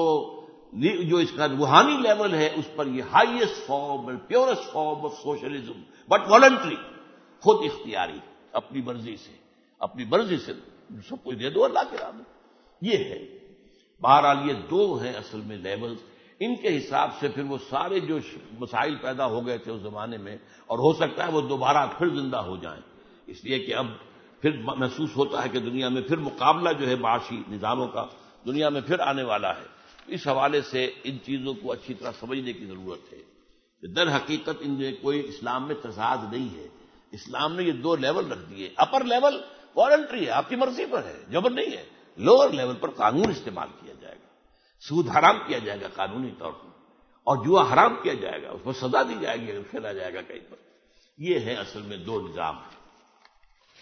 جو اس کا روحانی لیول ہے اس پر یہ ہائیسٹ فارم اور purest form of socialism, but voluntary, خود اختیاری، اپنی مرضی سے، اپنی مرضی سے سب کچھ دے دو اللہ کے راہ میں، یہ ہے۔ بہرحال یہ دو ہیں اصل میں لیولز، ان کے حساب سے پھر وہ سارے جو مسائل پیدا ہو گئے تھے اس زمانے میں، اور ہو سکتا ہے وہ دوبارہ پھر زندہ ہو جائیں، اس لیے کہ اب پھر محسوس ہوتا ہے کہ دنیا میں پھر مقابلہ جو ہے معاشی نظاموں کا دنیا میں پھر آنے والا ہے۔ اس حوالے سے ان چیزوں کو اچھی طرح سمجھنے کی ضرورت ہے کہ در حقیقت ان میں کوئی اسلام میں تضاد نہیں ہے۔ اسلام نے یہ دو لیول رکھ دیے، اپر لیول والنٹری ہے، آپ کی مرضی پر ہے، جبر نہیں ہے، لوور لیول پر قانون استعمال کیا جائے گا، سود حرام کیا جائے گا قانونی طور پر، اور جوا حرام کیا جائے گا، اس پر سزا دی جائے گی اگر کھیلا جائے گا کہیں پر۔ یہ ہے اصل میں دو نظام۔